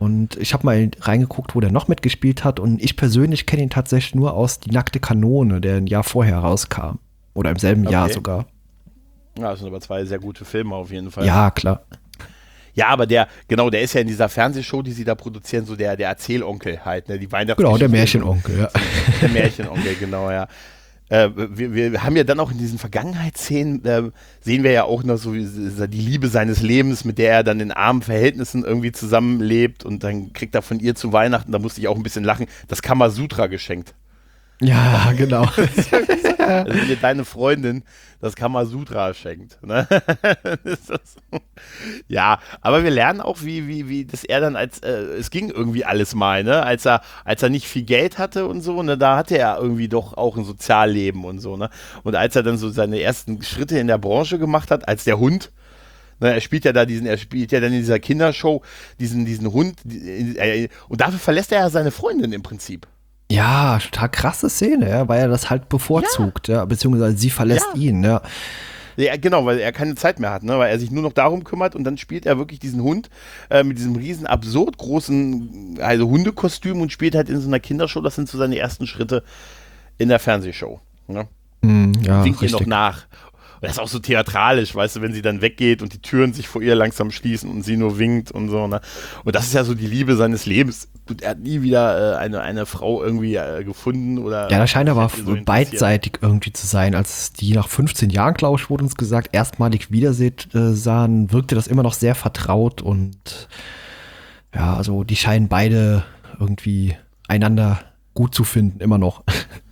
Und ich habe mal reingeguckt, wo der noch mitgespielt hat. Und ich persönlich kenne ihn tatsächlich nur aus Die nackte Kanone, der ein Jahr vorher rauskam. Oder im selben Okay. Jahr sogar. Ja, das sind aber zwei sehr gute Filme auf jeden Fall. Ja, klar. Ja, aber der, genau, der ist ja in dieser Fernsehshow, die sie da produzieren, so der, der Erzählonkel halt, ne? Die Weihnachtsgeschichte. Genau, der Märchenonkel, ja. Der Märchenonkel, genau, ja. Äh, wir, wir haben ja dann auch in diesen Vergangenheitsszenen, äh, sehen wir ja auch noch so die Liebe seines Lebens, mit der er dann in armen Verhältnissen irgendwie zusammenlebt und dann kriegt er von ihr zu Weihnachten, da musste ich auch ein bisschen lachen, das Kamasutra geschenkt. Ja, genau. Also wenn dir deine Freundin das Kamasutra schenkt. Ne? Ist das so? Ja, aber wir lernen auch, wie, wie, wie das er dann als, äh, es ging irgendwie alles mal, ne? Als er, als er nicht viel Geld hatte und so, ne, da hatte er irgendwie doch auch ein Sozialleben und so, ne? Und als er dann so seine ersten Schritte in der Branche gemacht hat, als der Hund, ne, er spielt ja da diesen, er spielt ja dann in dieser Kindershow diesen, diesen Hund, die, äh, und dafür verlässt er ja seine Freundin im Prinzip. Ja, total krasse Szene, ja, weil er das halt bevorzugt, ja, ja beziehungsweise sie verlässt Ja. ihn, ja. Ja, genau, weil er keine Zeit mehr hat, ne? Weil er sich nur noch darum kümmert und dann spielt er wirklich diesen Hund äh, mit diesem riesen absurd großen, also Hundekostüm und spielt halt in so einer Kindershow, das sind so seine ersten Schritte in der Fernsehshow. Ne? Hm, ja, Winkt ihr noch richtig. nach. Und das ist auch so theatralisch, weißt du, wenn sie dann weggeht und die Türen sich vor ihr langsam schließen und sie nur winkt und so, ne? Und das ist ja so die Liebe seines Lebens. Und er hat nie wieder äh, eine, eine Frau irgendwie äh, gefunden oder. Ja, das scheint aber so interessiert. beidseitig irgendwie zu sein. Als die nach fünfzehn Jahren, glaube ich, wurde uns gesagt, erstmalig wiederseht äh, sahen, wirkte das immer noch sehr vertraut und ja, also die scheinen beide irgendwie einander gut zu finden, immer noch.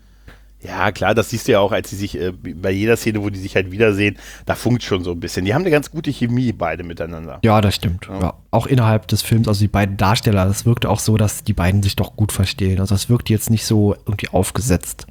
Ja, klar, das siehst du ja auch, als sie sich äh, bei jeder Szene, wo die sich halt wiedersehen, da funkt schon so ein bisschen. Die haben eine ganz gute Chemie beide miteinander. Ja, das stimmt. Ja. Ja. Auch innerhalb des Films, also die beiden Darsteller, das wirkte auch so, dass die beiden sich doch gut verstehen. Also das wirkt jetzt nicht so irgendwie aufgesetzt.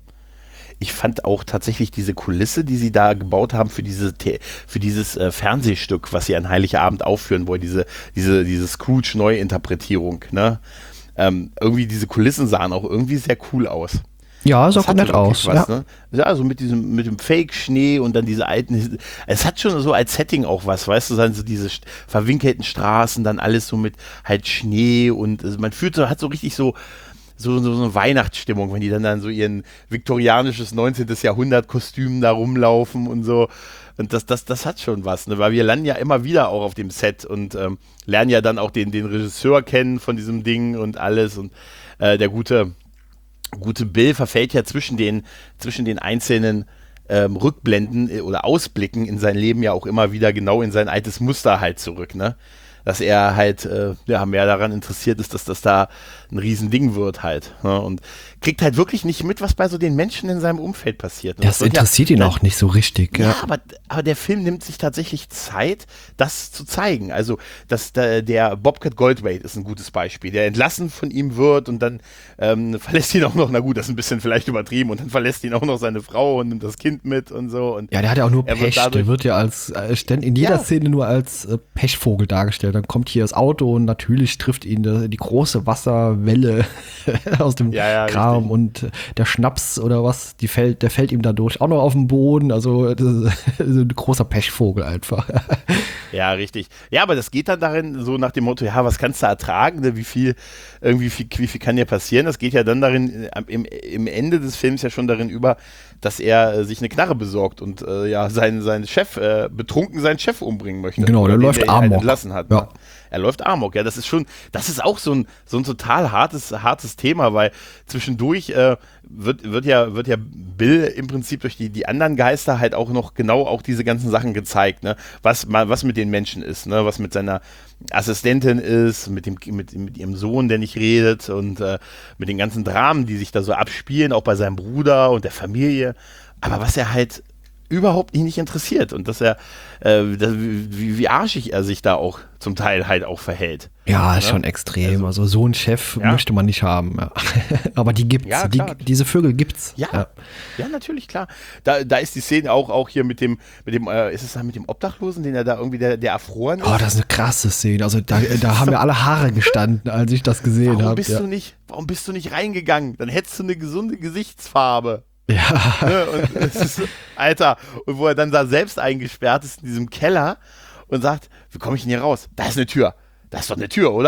Ich fand auch tatsächlich diese Kulisse, die sie da gebaut haben für, diese, The- für dieses äh, Fernsehstück, was sie an Heiligabend aufführen wollen, diese, diese, diese Scrooge-Neuinterpretierung, ne? Ähm, irgendwie diese Kulissen sahen auch irgendwie sehr cool aus. Ja, sah Das auch hatte nett wirklich aus. was, Ja. ne? Ja, also mit diesem, mit dem Fake-Schnee und dann diese alten, es hat schon so als Setting auch was, weißt du, dann so diese st- verwinkelten Straßen, dann alles so mit halt Schnee und also man fühlt so, hat so richtig so, so, so, so eine Weihnachtsstimmung, wenn die dann dann so ihren viktorianisches neunzehnten. Jahrhundert Kostüm da rumlaufen und so. Und das, das, das hat schon was, ne? Weil wir landen ja immer wieder auch auf dem Set und ähm, lernen ja dann auch den, den Regisseur kennen von diesem Ding und alles und äh, der gute Gute Bill verfällt ja zwischen den, zwischen den einzelnen ähm, Rückblenden äh, oder Ausblicken in sein Leben ja auch immer wieder genau in sein altes Muster halt zurück, ne? Dass er halt äh, ja, mehr daran interessiert ist, dass das da ein Riesending wird halt. Ne? Und kriegt halt wirklich nicht mit, was bei so den Menschen in seinem Umfeld passiert. Ne? Das wird interessiert ja, ihn auch nicht so richtig. Ja, Ja. aber, aber der Film nimmt sich tatsächlich Zeit, das zu zeigen. Also, dass der, der Bobcat Goldthwait ist ein gutes Beispiel, der entlassen von ihm wird und dann ähm, verlässt ihn auch noch, na gut, das ist ein bisschen vielleicht übertrieben, und dann verlässt ihn auch noch seine Frau und nimmt das Kind mit und so. Und Ja, der hat ja auch nur er wird Pech. dadurch- Der wird ja als äh, ständ- in jeder Ja. Szene nur als äh, Pechvogel dargestellt. Dann kommt hier das Auto und natürlich trifft ihn die, die große Wasserwelle aus dem Ja, ja, Kram richtig. und äh, der Schnaps oder was, die fällt, der fällt ihm dadurch auch noch auf den Boden. Also das ist ein großer Pechvogel einfach. Ja, richtig. Ja, aber das geht dann darin so nach dem Motto, ja, was kannst du ertragen, ne? Wie viel, irgendwie viel, wie viel kann dir passieren? Das geht ja dann darin, äh, im, im Ende des Films ja schon darin über, dass er äh, sich eine Knarre besorgt und äh, ja, seinen, seinen Chef, äh, betrunken seinen Chef umbringen möchte. Genau, der Oder den, läuft ihn halt Amok. entlassen hat. Ja. Ne? Er läuft Amok, ja, das ist schon, das ist auch so ein, so ein total hartes, hartes Thema, weil zwischendurch äh, wird, wird ja, wird ja Bill im Prinzip durch die, die anderen Geister halt auch noch genau auch diese ganzen Sachen gezeigt, ne? Was, mal, was mit den Menschen ist, ne? Was mit seiner Assistentin ist, mit dem, mit, mit ihrem Sohn, der nicht redet und äh, mit den ganzen Dramen, die sich da so abspielen, auch bei seinem Bruder und der Familie. Aber was er halt überhaupt ihn nicht interessiert und dass er, äh, das, wie, wie arschig er sich da auch zum Teil halt auch verhält. Ja, ist Ja. schon extrem. Also, so einen Chef Ja. möchte man nicht haben. Ja. Aber die gibt's. Ja, die, klar. diese Vögel gibt's. Ja, ja, natürlich, klar. Da, da ist die Szene auch, auch hier mit dem, mit dem, äh, ist es da mit dem Obdachlosen, den er da irgendwie, der, der erfroren ist? Oh, das ist eine krasse Szene. Also da, da haben mir alle Haare gestanden, als ich das gesehen warum habe. bist Ja. du nicht, warum bist du nicht reingegangen? Dann hättest du eine gesunde Gesichtsfarbe. ja. Ne? Und es ist, Alter, und wo er dann da selbst eingesperrt ist in diesem Keller und sagt, wie komme ich denn hier raus? Da ist eine Tür. Da ist doch eine Tür, oder?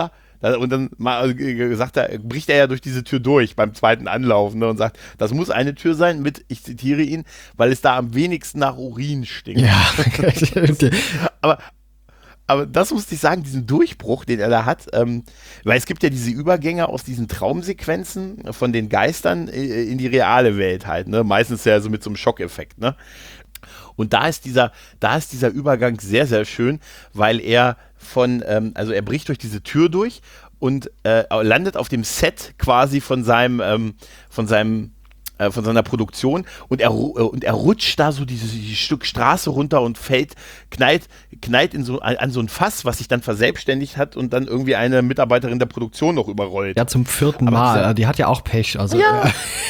Und dann mal, sagt er, bricht er ja durch diese Tür durch beim zweiten Anlauf, ne, und sagt, das muss eine Tür sein mit, ich zitiere ihn, weil es da am wenigsten nach Urin stinkt. Ja, okay. aber Aber das musste ich sagen, diesen Durchbruch, den er da hat, ähm, weil es gibt ja diese Übergänge aus diesen Traumsequenzen von den Geistern in die reale Welt halt, ne? Meistens ja so mit so einem Schockeffekt, ne? Und da ist dieser, da ist dieser Übergang sehr, sehr schön, weil er von, ähm, also er bricht durch diese Tür durch und äh, landet auf dem Set quasi von seinem, ähm, von seinem von seiner Produktion und er, und er rutscht da so dieses, dieses Stück Straße runter und fällt, knallt, knallt in so, an so ein Fass, was sich dann verselbstständigt hat und dann irgendwie eine Mitarbeiterin der Produktion noch überrollt. Ja, zum vierten Aber Mal. Dieser, die hat ja auch Pech. Also, ja.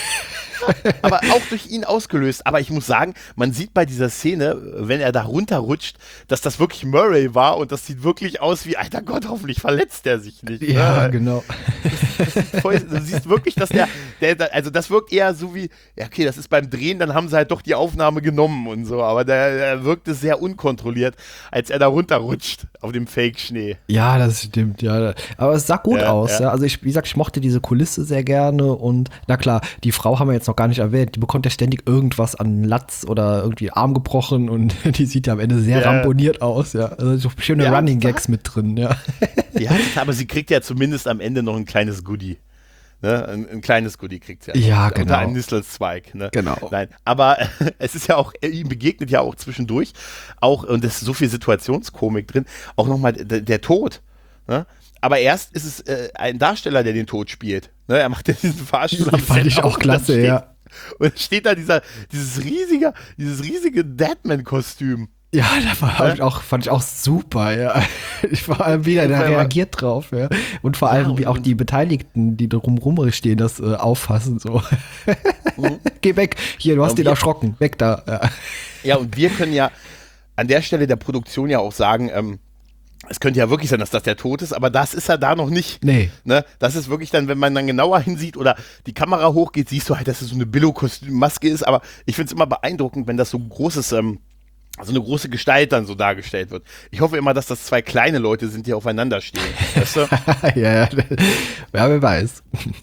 Aber auch durch ihn ausgelöst. Aber ich muss sagen, man sieht bei dieser Szene, wenn er da runterrutscht, dass das wirklich Murray war und das sieht wirklich aus wie, alter Gott, hoffentlich verletzt er sich nicht. Ja, ne? genau. Das, das voll, du siehst wirklich, dass der, der, also das wirkt eher so wie, ja okay, das ist beim Drehen, dann haben sie halt doch die Aufnahme genommen und so, aber der, der wirkte sehr unkontrolliert, als er da runterrutscht auf dem Fake-Schnee. Ja, das stimmt, ja. Aber es sah gut ja, aus, ja. ja. Also ich, wie gesagt, ich mochte diese Kulisse sehr gerne und na klar, die Frau haben wir jetzt noch gar nicht erwähnt, die bekommt ja ständig irgendwas an Latz oder irgendwie Arm gebrochen und die sieht ja am Ende sehr ja. ramponiert aus, ja. Also so schöne ja, Running Gags mit drin, ja. Ja, aber sie kriegt ja zumindest am Ende noch ein kleines Goodie. Ne? Ein, ein kleines Goodie kriegt sie ja. Ja, unter, genau. Unter einen Nistelzweig. Ne? Genau. Nein, aber es ist ja auch, ihm begegnet ja auch zwischendurch auch, und es ist so viel Situationskomik drin, auch nochmal der, der Tod. Ne? Aber erst ist es äh, ein Darsteller, der den Tod spielt. Ne? Er macht ja diesen Fahrstuhl. Das fand ich auch klasse, steht, ja. Und steht da dieser, dieses riesige, dieses riesige Deadman-Kostüm. Ja, da war ja? ich auch, fand ich auch super, ja. Ich vor allem, wie er da reagiert drauf, ja. Und vor allem, ja, wie auch die Beteiligten, die da rumrum stehen, das äh, auffassen, so. Mhm. Geh weg, hier, du hast ja, den erschrocken, weg da. Ja. Ja, und wir können ja an der Stelle der Produktion ja auch sagen, ähm, es könnte ja wirklich sein, dass das der Tod ist, aber das ist er da noch nicht. Nee. Ne? Das ist wirklich dann, wenn man dann genauer hinsieht oder die Kamera hochgeht, siehst du halt, dass es so eine Billo-Kostümmaske ist, aber ich finde es immer beeindruckend, wenn das so ein großes, ähm, so eine große Gestalt dann so dargestellt wird. Ich hoffe immer, dass das zwei kleine Leute sind, die aufeinander stehen. Weißt du? ja, ja, ja, wer weiß.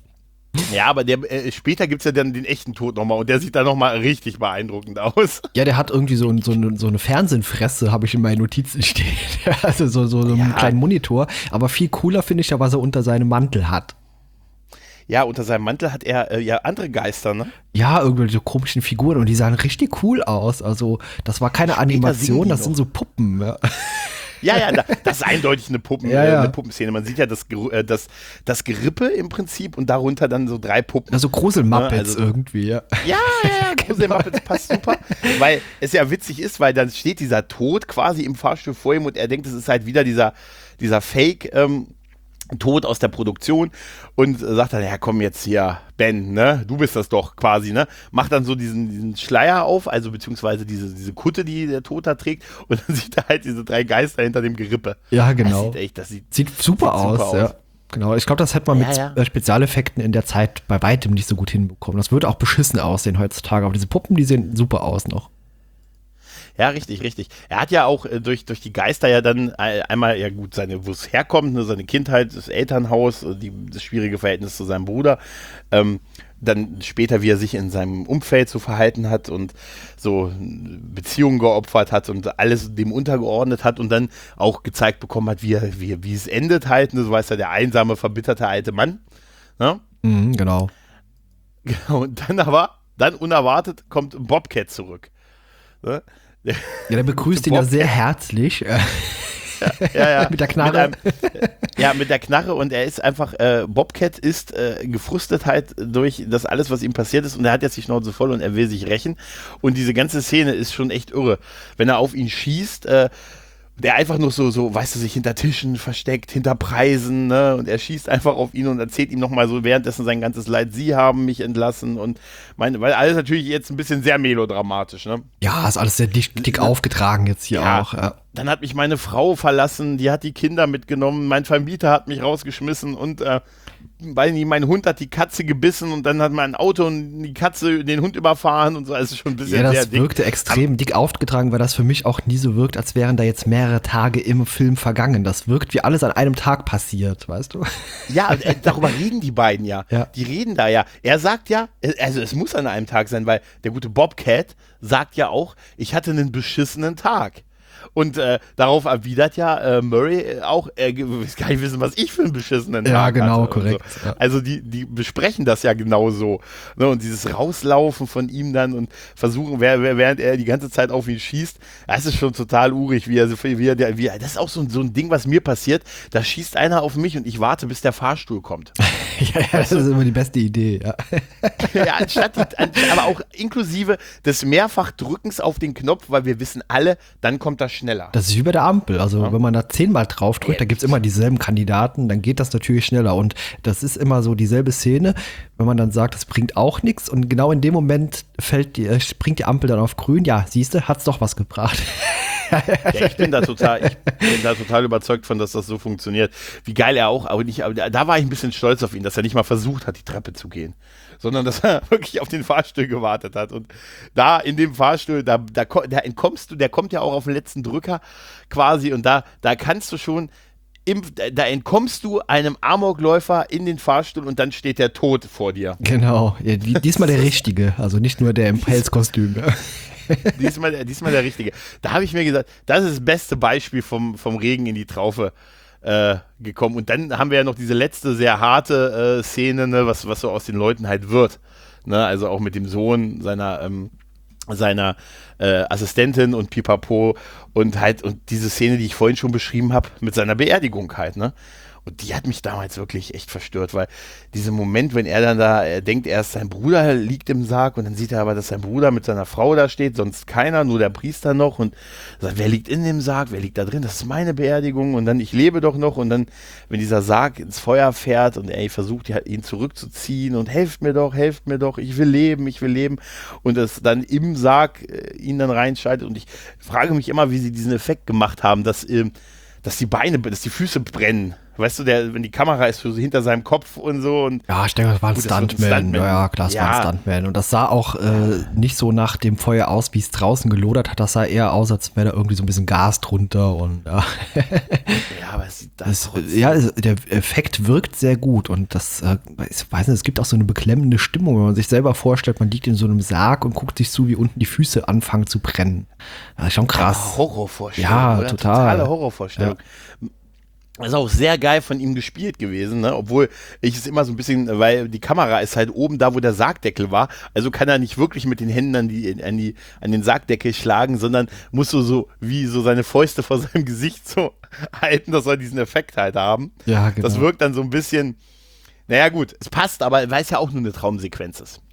Ja, aber der, äh, später gibt es ja dann den echten Tod nochmal und der sieht dann nochmal richtig beeindruckend aus. Ja, der hat irgendwie so, so, eine, so eine Fernsehfresse, habe ich in meinen Notizen stehen. Also so, so, so ja. einen kleinen Monitor. Aber viel cooler finde ich ja, was er unter seinem Mantel hat. Ja, unter seinem Mantel hat er äh, ja andere Geister, ne? Ja, irgendwelche komischen Figuren und die sahen richtig cool aus. Also das war keine Später Animation, das noch. sind so Puppen. Ja. Ja, ja, da, das ist eindeutig eine, Puppen, ja, ja. eine Puppenszene. Man sieht ja das, äh, das, das Gerippe im Prinzip und darunter dann so drei Puppen. Also Grusel-Muppets also, irgendwie, ja. Ja, ja, ja, Grusel-Muppets passt super, weil es ja witzig ist, weil dann steht dieser Tod quasi im Fahrstuhl vor ihm und er denkt, es ist halt wieder dieser, dieser Fake, ähm, Tod aus der Produktion und sagt dann, ja komm jetzt hier, Ben, ne, du bist das doch quasi, ne, macht dann so diesen, diesen Schleier auf, also beziehungsweise diese, diese Kutte, die der Tod da trägt und dann sieht er halt diese drei Geister hinter dem Gerippe. Ja, genau. Das sieht echt, das sieht, sieht super sieht aus, super ja. aus. Genau, ich glaube, das hätte man ja, mit ja. Spezialeffekten in der Zeit bei weitem nicht so gut hinbekommen. Das würde auch beschissen aussehen heutzutage, aber diese Puppen, die sehen super aus noch. Ja, richtig, richtig. Er hat ja auch äh, durch, durch die Geister ja dann äh, einmal, ja gut, seine, wo es herkommt, ne, seine Kindheit, das Elternhaus, äh, die, das schwierige Verhältnis zu seinem Bruder, ähm, dann später, wie er sich in seinem Umfeld so verhalten hat und so Beziehungen geopfert hat und alles dem untergeordnet hat und dann auch gezeigt bekommen hat, wie, er, wie, wie es endet halt, ne, so weiß er, der einsame, verbitterte alte Mann. Ne? Mhm, genau. Und dann aber, dann unerwartet kommt Bobcat zurück. Ne? Ja, der begrüßt ihn ja sehr herzlich. Ja, ja, ja. Mit der Knarre. Mit einem, ja, mit der Knarre und er ist einfach, äh, Bobcat ist äh, gefrustet halt durch das alles, was ihm passiert ist und er hat jetzt die Schnauze voll und er will sich rächen und diese ganze Szene ist schon echt irre. Wenn er auf ihn schießt, äh, der einfach nur so, so, weißt du, sich hinter Tischen versteckt, hinter Preisen, ne, und er schießt einfach auf ihn und erzählt ihm nochmal so währenddessen sein ganzes Leid, sie haben mich entlassen und meine, weil alles natürlich jetzt ein bisschen sehr melodramatisch, ne. Ja, ist alles sehr dick, dick aufgetragen jetzt hier ja. auch, ja. dann hat mich meine Frau verlassen, die hat die Kinder mitgenommen, mein Vermieter hat mich rausgeschmissen und äh, weil nie, mein Hund hat die Katze gebissen und dann hat mein Auto und die Katze den Hund überfahren und so, also schon ein bisschen ja, das sehr dick. wirkte extrem dick aufgetragen, weil das für mich auch nie so wirkt, als wären da jetzt mehrere Tage im Film vergangen. Das wirkt wie alles an einem Tag passiert, weißt du? Ja, äh, darüber reden die beiden ja. ja. Die reden da ja. Er sagt ja, also es muss an einem Tag sein, weil der gute Bobcat sagt ja auch, ich hatte einen beschissenen Tag. Und äh, darauf erwidert ja äh, Murray auch, er will gar nicht wissen, was ich für einen beschissenen Tag ja, hatte. genau, korrekt. So. Ja. Also die, die besprechen das ja genau so. Ne? Und dieses Rauslaufen von ihm dann und versuchen, wer, wer, während er die ganze Zeit auf ihn schießt, das ist schon total urig, wie er, wie er, wie er das ist auch so, so ein Ding, was mir passiert, da schießt einer auf mich und ich warte, bis der Fahrstuhl kommt. ja, ja, das ist immer die beste Idee, ja. ja, anstatt, die, an, aber auch inklusive des Mehrfachdrückens auf den Knopf, weil wir wissen alle, dann kommt das schneller. Das ist wie bei der Ampel. Also ja. wenn man da zehnmal drauf drückt, da gibt es immer dieselben Kandidaten, dann geht das natürlich schneller. Und das ist immer so dieselbe Szene, wenn man dann sagt, das bringt auch nichts. Und genau in dem Moment fällt die, springt die Ampel dann auf grün. Ja, siehst du, hat's doch was gebracht. Ja, ich bin da total, ich bin da total überzeugt von, dass das so funktioniert. Wie geil er auch, aber nicht, aber da war ich ein bisschen stolz auf ihn, dass er nicht mal versucht hat, die Treppe zu gehen, sondern dass er wirklich auf den Fahrstuhl gewartet hat. Und da in dem Fahrstuhl, da, da, da entkommst du, der kommt ja auch auf den letzten Drücker quasi und da, da kannst du schon, im, da entkommst du einem Amokläufer in den Fahrstuhl und dann steht der Tod vor dir. Genau, ja, diesmal der Richtige, also nicht nur der im Pelzkostüm. Ja. diesmal, diesmal der Richtige. Da habe ich mir gesagt, das ist das beste Beispiel vom, vom Regen in die Traufe äh, gekommen. Und dann haben wir ja noch diese letzte sehr harte äh, Szene, ne, was, was so aus den Leuten halt wird. Ne? Also auch mit dem Sohn seiner, ähm, seiner äh, Assistentin und Pipapo und halt, und diese Szene, die ich vorhin schon beschrieben habe, mit seiner Beerdigung halt, ne? Und die hat mich damals wirklich echt verstört, weil dieser Moment, wenn er dann da, er denkt erst, sein Bruder liegt im Sarg und dann sieht er aber, dass sein Bruder mit seiner Frau da steht, sonst keiner, nur der Priester noch und sagt, wer liegt in dem Sarg, wer liegt da drin, das ist meine Beerdigung und dann, ich lebe doch noch und dann, wenn dieser Sarg ins Feuer fährt und er versucht, ihn zurückzuziehen und helft mir doch, helft mir doch, ich will leben, ich will leben und es dann im Sarg äh, ihn dann reinschaltet und ich frage mich immer, wie sie diesen Effekt gemacht haben, dass, äh, dass die Beine, dass die Füße brennen. Weißt du, der, wenn die Kamera ist so hinter seinem Kopf und so. Und ja, ich denke, das war ein gut, Stuntman. Das Stuntman. Ja, ja, klar, das ja. war ein Stuntman. Und das sah auch äh, nicht so nach dem Feuer aus, wie es draußen gelodert hat. Das sah eher aus, als wäre da irgendwie so ein bisschen Gas drunter. Und, ja. ja, aber es sieht das das, ja, der Effekt wirkt sehr gut. Und das, äh, ich weiß nicht, es gibt auch so eine beklemmende Stimmung, wenn man sich selber vorstellt, man liegt in so einem Sarg und guckt sich zu, wie unten die Füße anfangen zu brennen. Das ist schon krass. Ja, Horrorvorstellung. Ja, oder? total. Totale Horrorvorstellung. Ja. Das ist auch sehr geil von ihm gespielt gewesen, ne? Obwohl ich es immer so ein bisschen, weil die Kamera ist halt oben da, wo der Sargdeckel war, also kann er nicht wirklich mit den Händen an, die, an, die, an den Sargdeckel schlagen, sondern muss so, so wie so seine Fäuste vor seinem Gesicht so halten, dass er diesen Effekt halt haben. Ja, genau. Das wirkt dann so ein bisschen, naja gut, es passt, aber weil es ja auch nur eine Traumsequenz ist.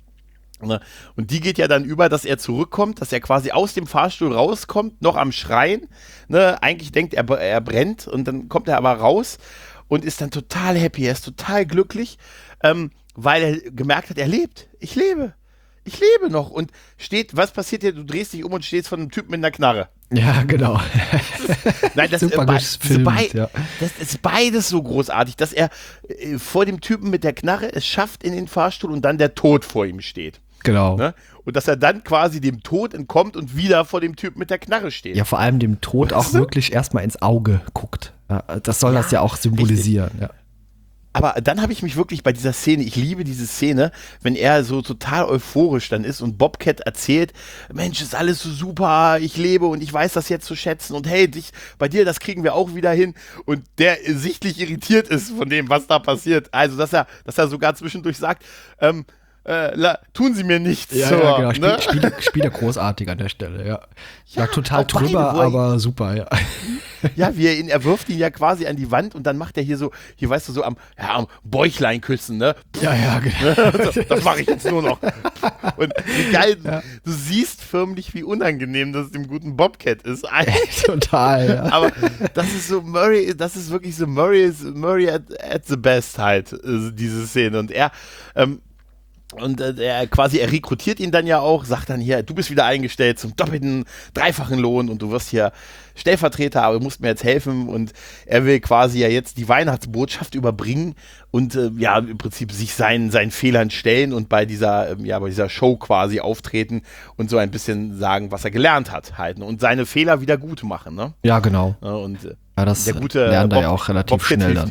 Und die geht ja dann über, dass er zurückkommt, dass er quasi aus dem Fahrstuhl rauskommt, noch am Schreien. Ne? Eigentlich denkt er, er brennt und dann kommt er aber raus und ist dann total happy, er ist total glücklich, ähm, weil er gemerkt hat, er lebt. Ich lebe. Ich lebe noch. Und steht, was passiert hier? Du drehst dich um und stehst von einem Typen mit einer Knarre. Ja, genau. Nein, das, Super äh, gefilmt, bei, ja. Das ist beides so großartig, dass er äh, vor dem Typen mit der Knarre es schafft in den Fahrstuhl und dann der Tod vor ihm steht. Genau. Ne? Und dass er dann quasi dem Tod entkommt und wieder vor dem Typ mit der Knarre steht. Ja, vor allem dem Tod auch wirklich erstmal ins Auge guckt. Ja, das soll ja, das ja auch symbolisieren. Ja. Aber dann habe ich mich wirklich bei dieser Szene, ich liebe diese Szene, wenn er so total euphorisch dann ist und Bobcat erzählt, Mensch, ist alles so super, ich lebe und ich weiß das jetzt zu schätzen und hey, dich, bei dir, das kriegen wir auch wieder hin und der sichtlich irritiert ist von dem, was da passiert. Also, dass er, dass er sogar zwischendurch sagt, ähm, Äh, la, tun Sie mir nichts. Ja, zur, ja genau. Spiel, ne? Spiele, Spiele großartig an der Stelle, ja. Ja, ja total beide, drüber, er, aber super, ja. Ja, wie er, ihn, er wirft ihn ja quasi an die Wand und dann macht er hier so, hier weißt du, so am, ja, am Bäuchlein küssen, ne? Ja, ja, genau. so, das mache ich jetzt nur noch. Und wie geil, ja. du siehst förmlich, wie unangenehm das dem guten Bobcat ist. Total, ja. Aber das ist so Murray, das ist wirklich so Murray, Murray at, at the best halt, diese Szene. Und er, ähm, Und äh, er quasi, er rekrutiert ihn dann ja auch, sagt dann hier, du bist wieder eingestellt zum doppelten, dreifachen Lohn und du wirst hier Stellvertreter, aber du musst mir jetzt helfen. Und er will quasi ja jetzt die Weihnachtsbotschaft überbringen und äh, ja, im Prinzip sich seinen, seinen Fehlern stellen und bei dieser, ähm, ja, bei dieser Show quasi auftreten und so ein bisschen sagen, was er gelernt hat halt, ne? Und seine Fehler wieder gut machen, ne? Ja, genau. Ja, und äh, ja, das der gute lernt er Bob, ja auch relativ Bob schnell hilft. dann.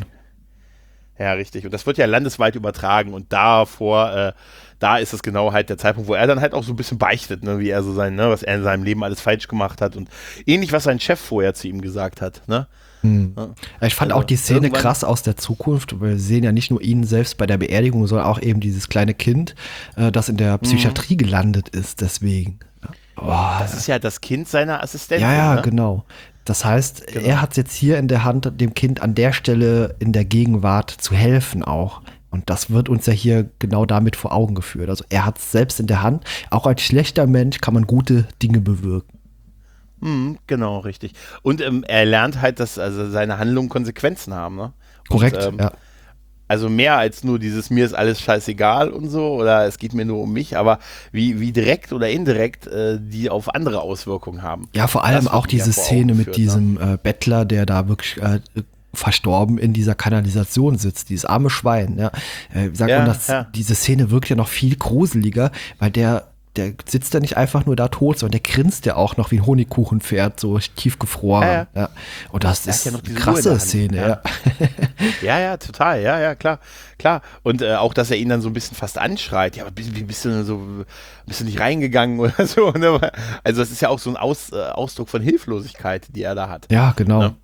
Ja, richtig. Und das wird ja landesweit übertragen und davor, äh, da ist es genau halt der Zeitpunkt, wo er dann halt auch so ein bisschen beichtet, ne, wie er so sein, ne, was er in seinem Leben alles falsch gemacht hat und ähnlich, was sein Chef vorher zu ihm gesagt hat, ne. Hm. Ja. Ich fand Also auch die Szene irgendwann- krass aus der Zukunft. Wir sehen ja nicht nur ihn selbst bei der Beerdigung, sondern auch eben dieses kleine Kind, äh, das in der Psychiatrie gelandet ist, deswegen. Oh, Das ist ja das Kind seiner Assistentin. ja, ja, ne? genau. Das heißt, Genau. er hat es jetzt hier in der Hand, dem Kind an der Stelle in der Gegenwart zu helfen auch. Und das wird uns ja hier genau damit vor Augen geführt. Also er hat es selbst in der Hand. Auch als schlechter Mensch kann man gute Dinge bewirken. Mhm, genau, richtig. Und ähm, er lernt halt, dass also seine Handlungen Konsequenzen haben, ne? Und, Korrekt, ähm, ja. Also mehr als nur dieses mir ist alles scheißegal und so oder es geht mir nur um mich, aber wie, wie direkt oder indirekt äh, die auf andere Auswirkungen haben. Ja, vor Das allem wird auch mir diese vor Szene Augen mit geführt, diesem äh, Bettler, der da wirklich äh, verstorben in dieser Kanalisation sitzt, dieses arme Schwein. Ja. Äh, sagt Ja, man, dass ja. diese Szene wirkt ja noch viel gruseliger, weil der der sitzt ja nicht einfach nur da tot, sondern der grinst ja auch noch wie ein Honigkuchenpferd, so tiefgefroren. Ja, ja. Ja. Und das Der hat ist ja noch eine diese Uhr in der krasse Hand, Szene, ja. ja. Ja, ja, total, ja, ja, klar, klar. Und äh, auch, dass er ihn dann so ein bisschen fast anschreit, ja, aber bist, wie bist du denn so, bist du nicht reingegangen oder so, ne? Also das ist ja auch so ein Aus, äh, Ausdruck von Hilflosigkeit, die er da hat. Ja, genau. Ja.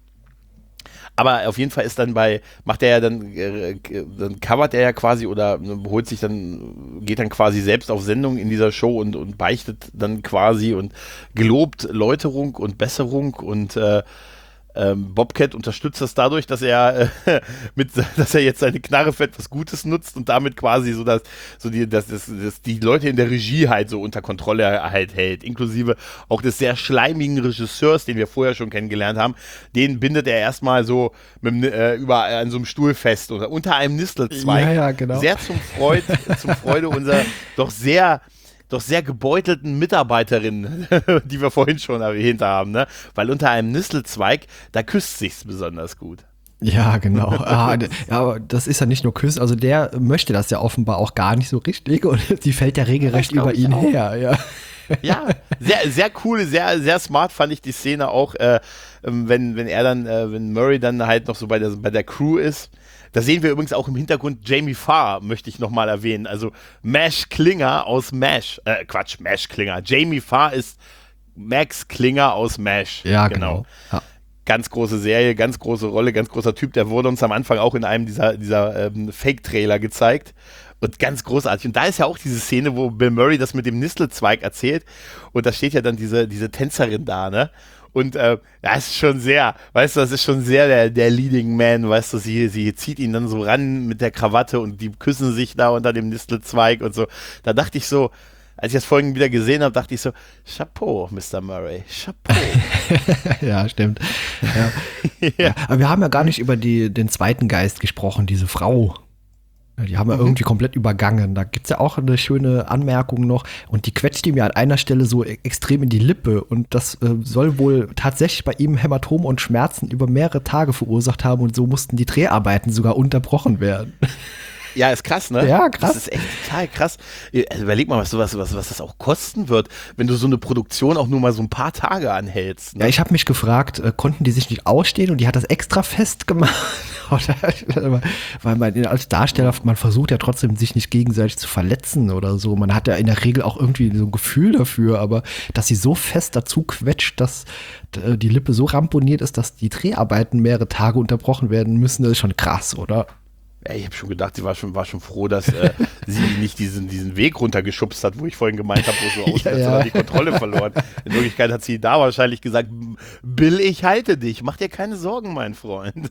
Aber auf jeden Fall ist dann bei, macht er ja dann, äh, dann covert er ja quasi oder holt sich dann, geht dann quasi selbst auf Sendung in dieser Show und, und beichtet dann quasi und gelobt Läuterung und Besserung und äh, ähm, Bobcat unterstützt das dadurch, dass er äh, mit, dass er jetzt seine Knarre für etwas Gutes nutzt und damit quasi so, dass so die, dass, dass, dass die Leute in der Regie halt so unter Kontrolle halt hält, inklusive auch des sehr schleimigen Regisseurs, den wir vorher schon kennengelernt haben. Den bindet er erstmal so mit, dem, äh, über an so einem Stuhl fest oder unter einem Nistelzweig. Ja, ja, genau. Sehr zum Freud, zum Freude unserer doch sehr doch sehr gebeutelten Mitarbeiterin, die wir vorhin schon erwähnt haben, ne? Weil unter einem Nistelzweig, da küsst sich's besonders gut. Ja, genau. Ah, d- ja, aber das ist ja nicht nur Küssen, also der möchte das ja offenbar auch gar nicht so richtig und die fällt ja regelrecht Das glaub über ich ihn auch. her, ja. Ja, sehr, sehr cool, sehr, sehr smart fand ich die Szene auch, äh, ähm, wenn, wenn er dann, äh, wenn Murray dann halt noch so bei der, bei der Crew ist. Da sehen wir übrigens auch im Hintergrund Jamie Farr, möchte ich nochmal erwähnen. Also Mash Klinger aus MASH. Äh, Quatsch, Mash Klinger. Jamie Farr ist Max Klinger aus MASH. Ja, genau. Ja. Ganz große Serie, ganz große Rolle, ganz großer Typ. Der wurde uns am Anfang auch in einem dieser, dieser ähm, Fake-Trailer gezeigt. Und ganz großartig. Und da ist ja auch diese Szene, wo Bill Murray das mit dem Nistelzweig erzählt. Und da steht ja dann diese, diese Tänzerin da, ne? Und äh, das ist schon sehr, weißt du, das ist schon sehr der, der Leading Man, weißt du, sie, sie zieht ihn dann so ran mit der Krawatte und die küssen sich da unter dem Nistelzweig und so. Da dachte ich so, als ich das vorhin wieder gesehen habe, dachte ich so, Chapeau, Mister Murray, Chapeau. Ja, stimmt. Ja. Ja. Aber wir haben ja gar nicht über die, den zweiten Geist gesprochen, diese Frau. Ja, die haben wir Mhm. irgendwie komplett übergangen. Da gibt es ja auch eine schöne Anmerkung noch. Und die quetscht ihm ja an einer Stelle so e- extrem in die Lippe. Und das äh, soll wohl tatsächlich bei ihm Hämatome und Schmerzen über mehrere Tage verursacht haben. Und so mussten die Dreharbeiten sogar unterbrochen werden. Ja, ist krass, ne? Ja, krass. Das ist echt total krass. Also überleg mal, was, was, was, was das auch kosten wird, wenn du so eine Produktion auch nur mal so ein paar Tage anhältst. Ne? Ja, ich habe mich gefragt, äh, konnten die sich nicht ausstehen und die hat das extra festgemacht? Oder, weil man als Darsteller, man versucht ja trotzdem, sich nicht gegenseitig zu verletzen oder so. Man hat ja in der Regel auch irgendwie so ein Gefühl dafür, aber dass sie so fest dazu quetscht, dass äh, die Lippe so ramponiert ist, dass die Dreharbeiten mehrere Tage unterbrochen werden müssen, das ist schon krass, oder? Ey, ich habe schon gedacht, sie war schon, war schon froh, dass äh, sie nicht diesen, diesen Weg runtergeschubst hat, wo ich vorhin gemeint habe, wo es so aussieht, Ja, als ja. hätte er die Kontrolle verloren. In Wirklichkeit hat sie da wahrscheinlich gesagt, Bill, ich halte dich, mach dir keine Sorgen, mein Freund.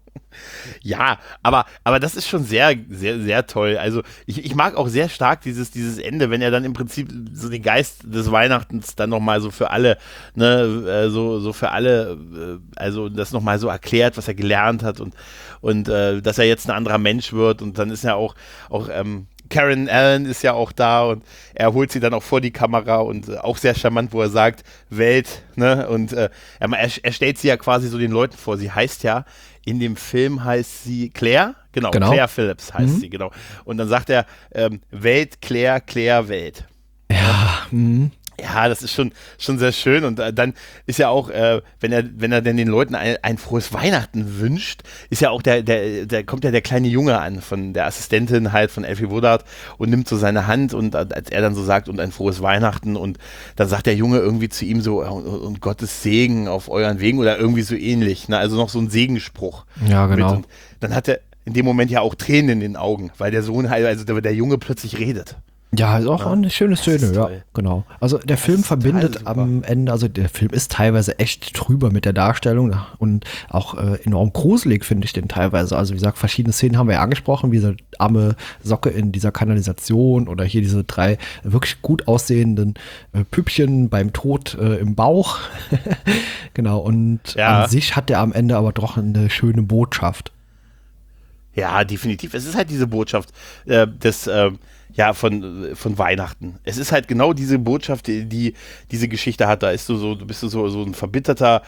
Ja, aber, aber das ist schon sehr, sehr, sehr toll. Also ich, ich mag auch sehr stark dieses, dieses Ende, wenn er dann im Prinzip so den Geist des Weihnachtens dann nochmal so für alle, ne, äh, so, so für alle, äh, also das nochmal so erklärt, was er gelernt hat und, und äh, dass er jetzt ein anderer Mensch wird und dann ist ja auch, auch ähm, Karen Allen ist ja auch da und er holt sie dann auch vor die Kamera und äh, auch sehr charmant, wo er sagt, Welt, ne? Und äh, er, er stellt sie ja quasi so den Leuten vor. Sie heißt ja, in dem Film heißt sie Claire, genau, genau. Claire Phillips heißt mhm. sie, genau. Und dann sagt er, ähm, Welt, Claire, Claire, Welt. Ja, mhm. Ja, das ist schon, schon sehr schön und äh, dann ist ja auch, äh, wenn er, wenn er denn den Leuten ein, ein frohes Weihnachten wünscht, ist ja auch der, der, der kommt ja der kleine Junge an von der Assistentin halt von Elfie Woodard und nimmt so seine Hand und als er dann so sagt und ein frohes Weihnachten und dann sagt der Junge irgendwie zu ihm so und, und Gottes Segen auf euren Wegen oder irgendwie so ähnlich, ne? Also noch so ein Segenspruch. Ja, genau. Mit. Und dann hat er in dem Moment ja auch Tränen in den Augen, weil der Sohn halt, also der, der Junge plötzlich redet. Ja, ist auch ja, eine schöne Szene, ja, genau. Also der das Film verbindet am Ende, also der Film ist teilweise echt trüber mit der Darstellung und auch äh, enorm gruselig, finde ich den teilweise. Also wie gesagt, verschiedene Szenen haben wir ja angesprochen, wie diese arme Socke in dieser Kanalisation oder hier diese drei wirklich gut aussehenden äh, Püppchen beim Tod äh, im Bauch. Genau, und ja. an sich hat der am Ende aber doch eine schöne Botschaft. Ja, definitiv. Es ist halt diese Botschaft äh, des äh, ja, von, von Weihnachten. Es ist halt genau diese Botschaft, die, die diese Geschichte hat. Da ist du so, du bist du so, so ein verbitterter,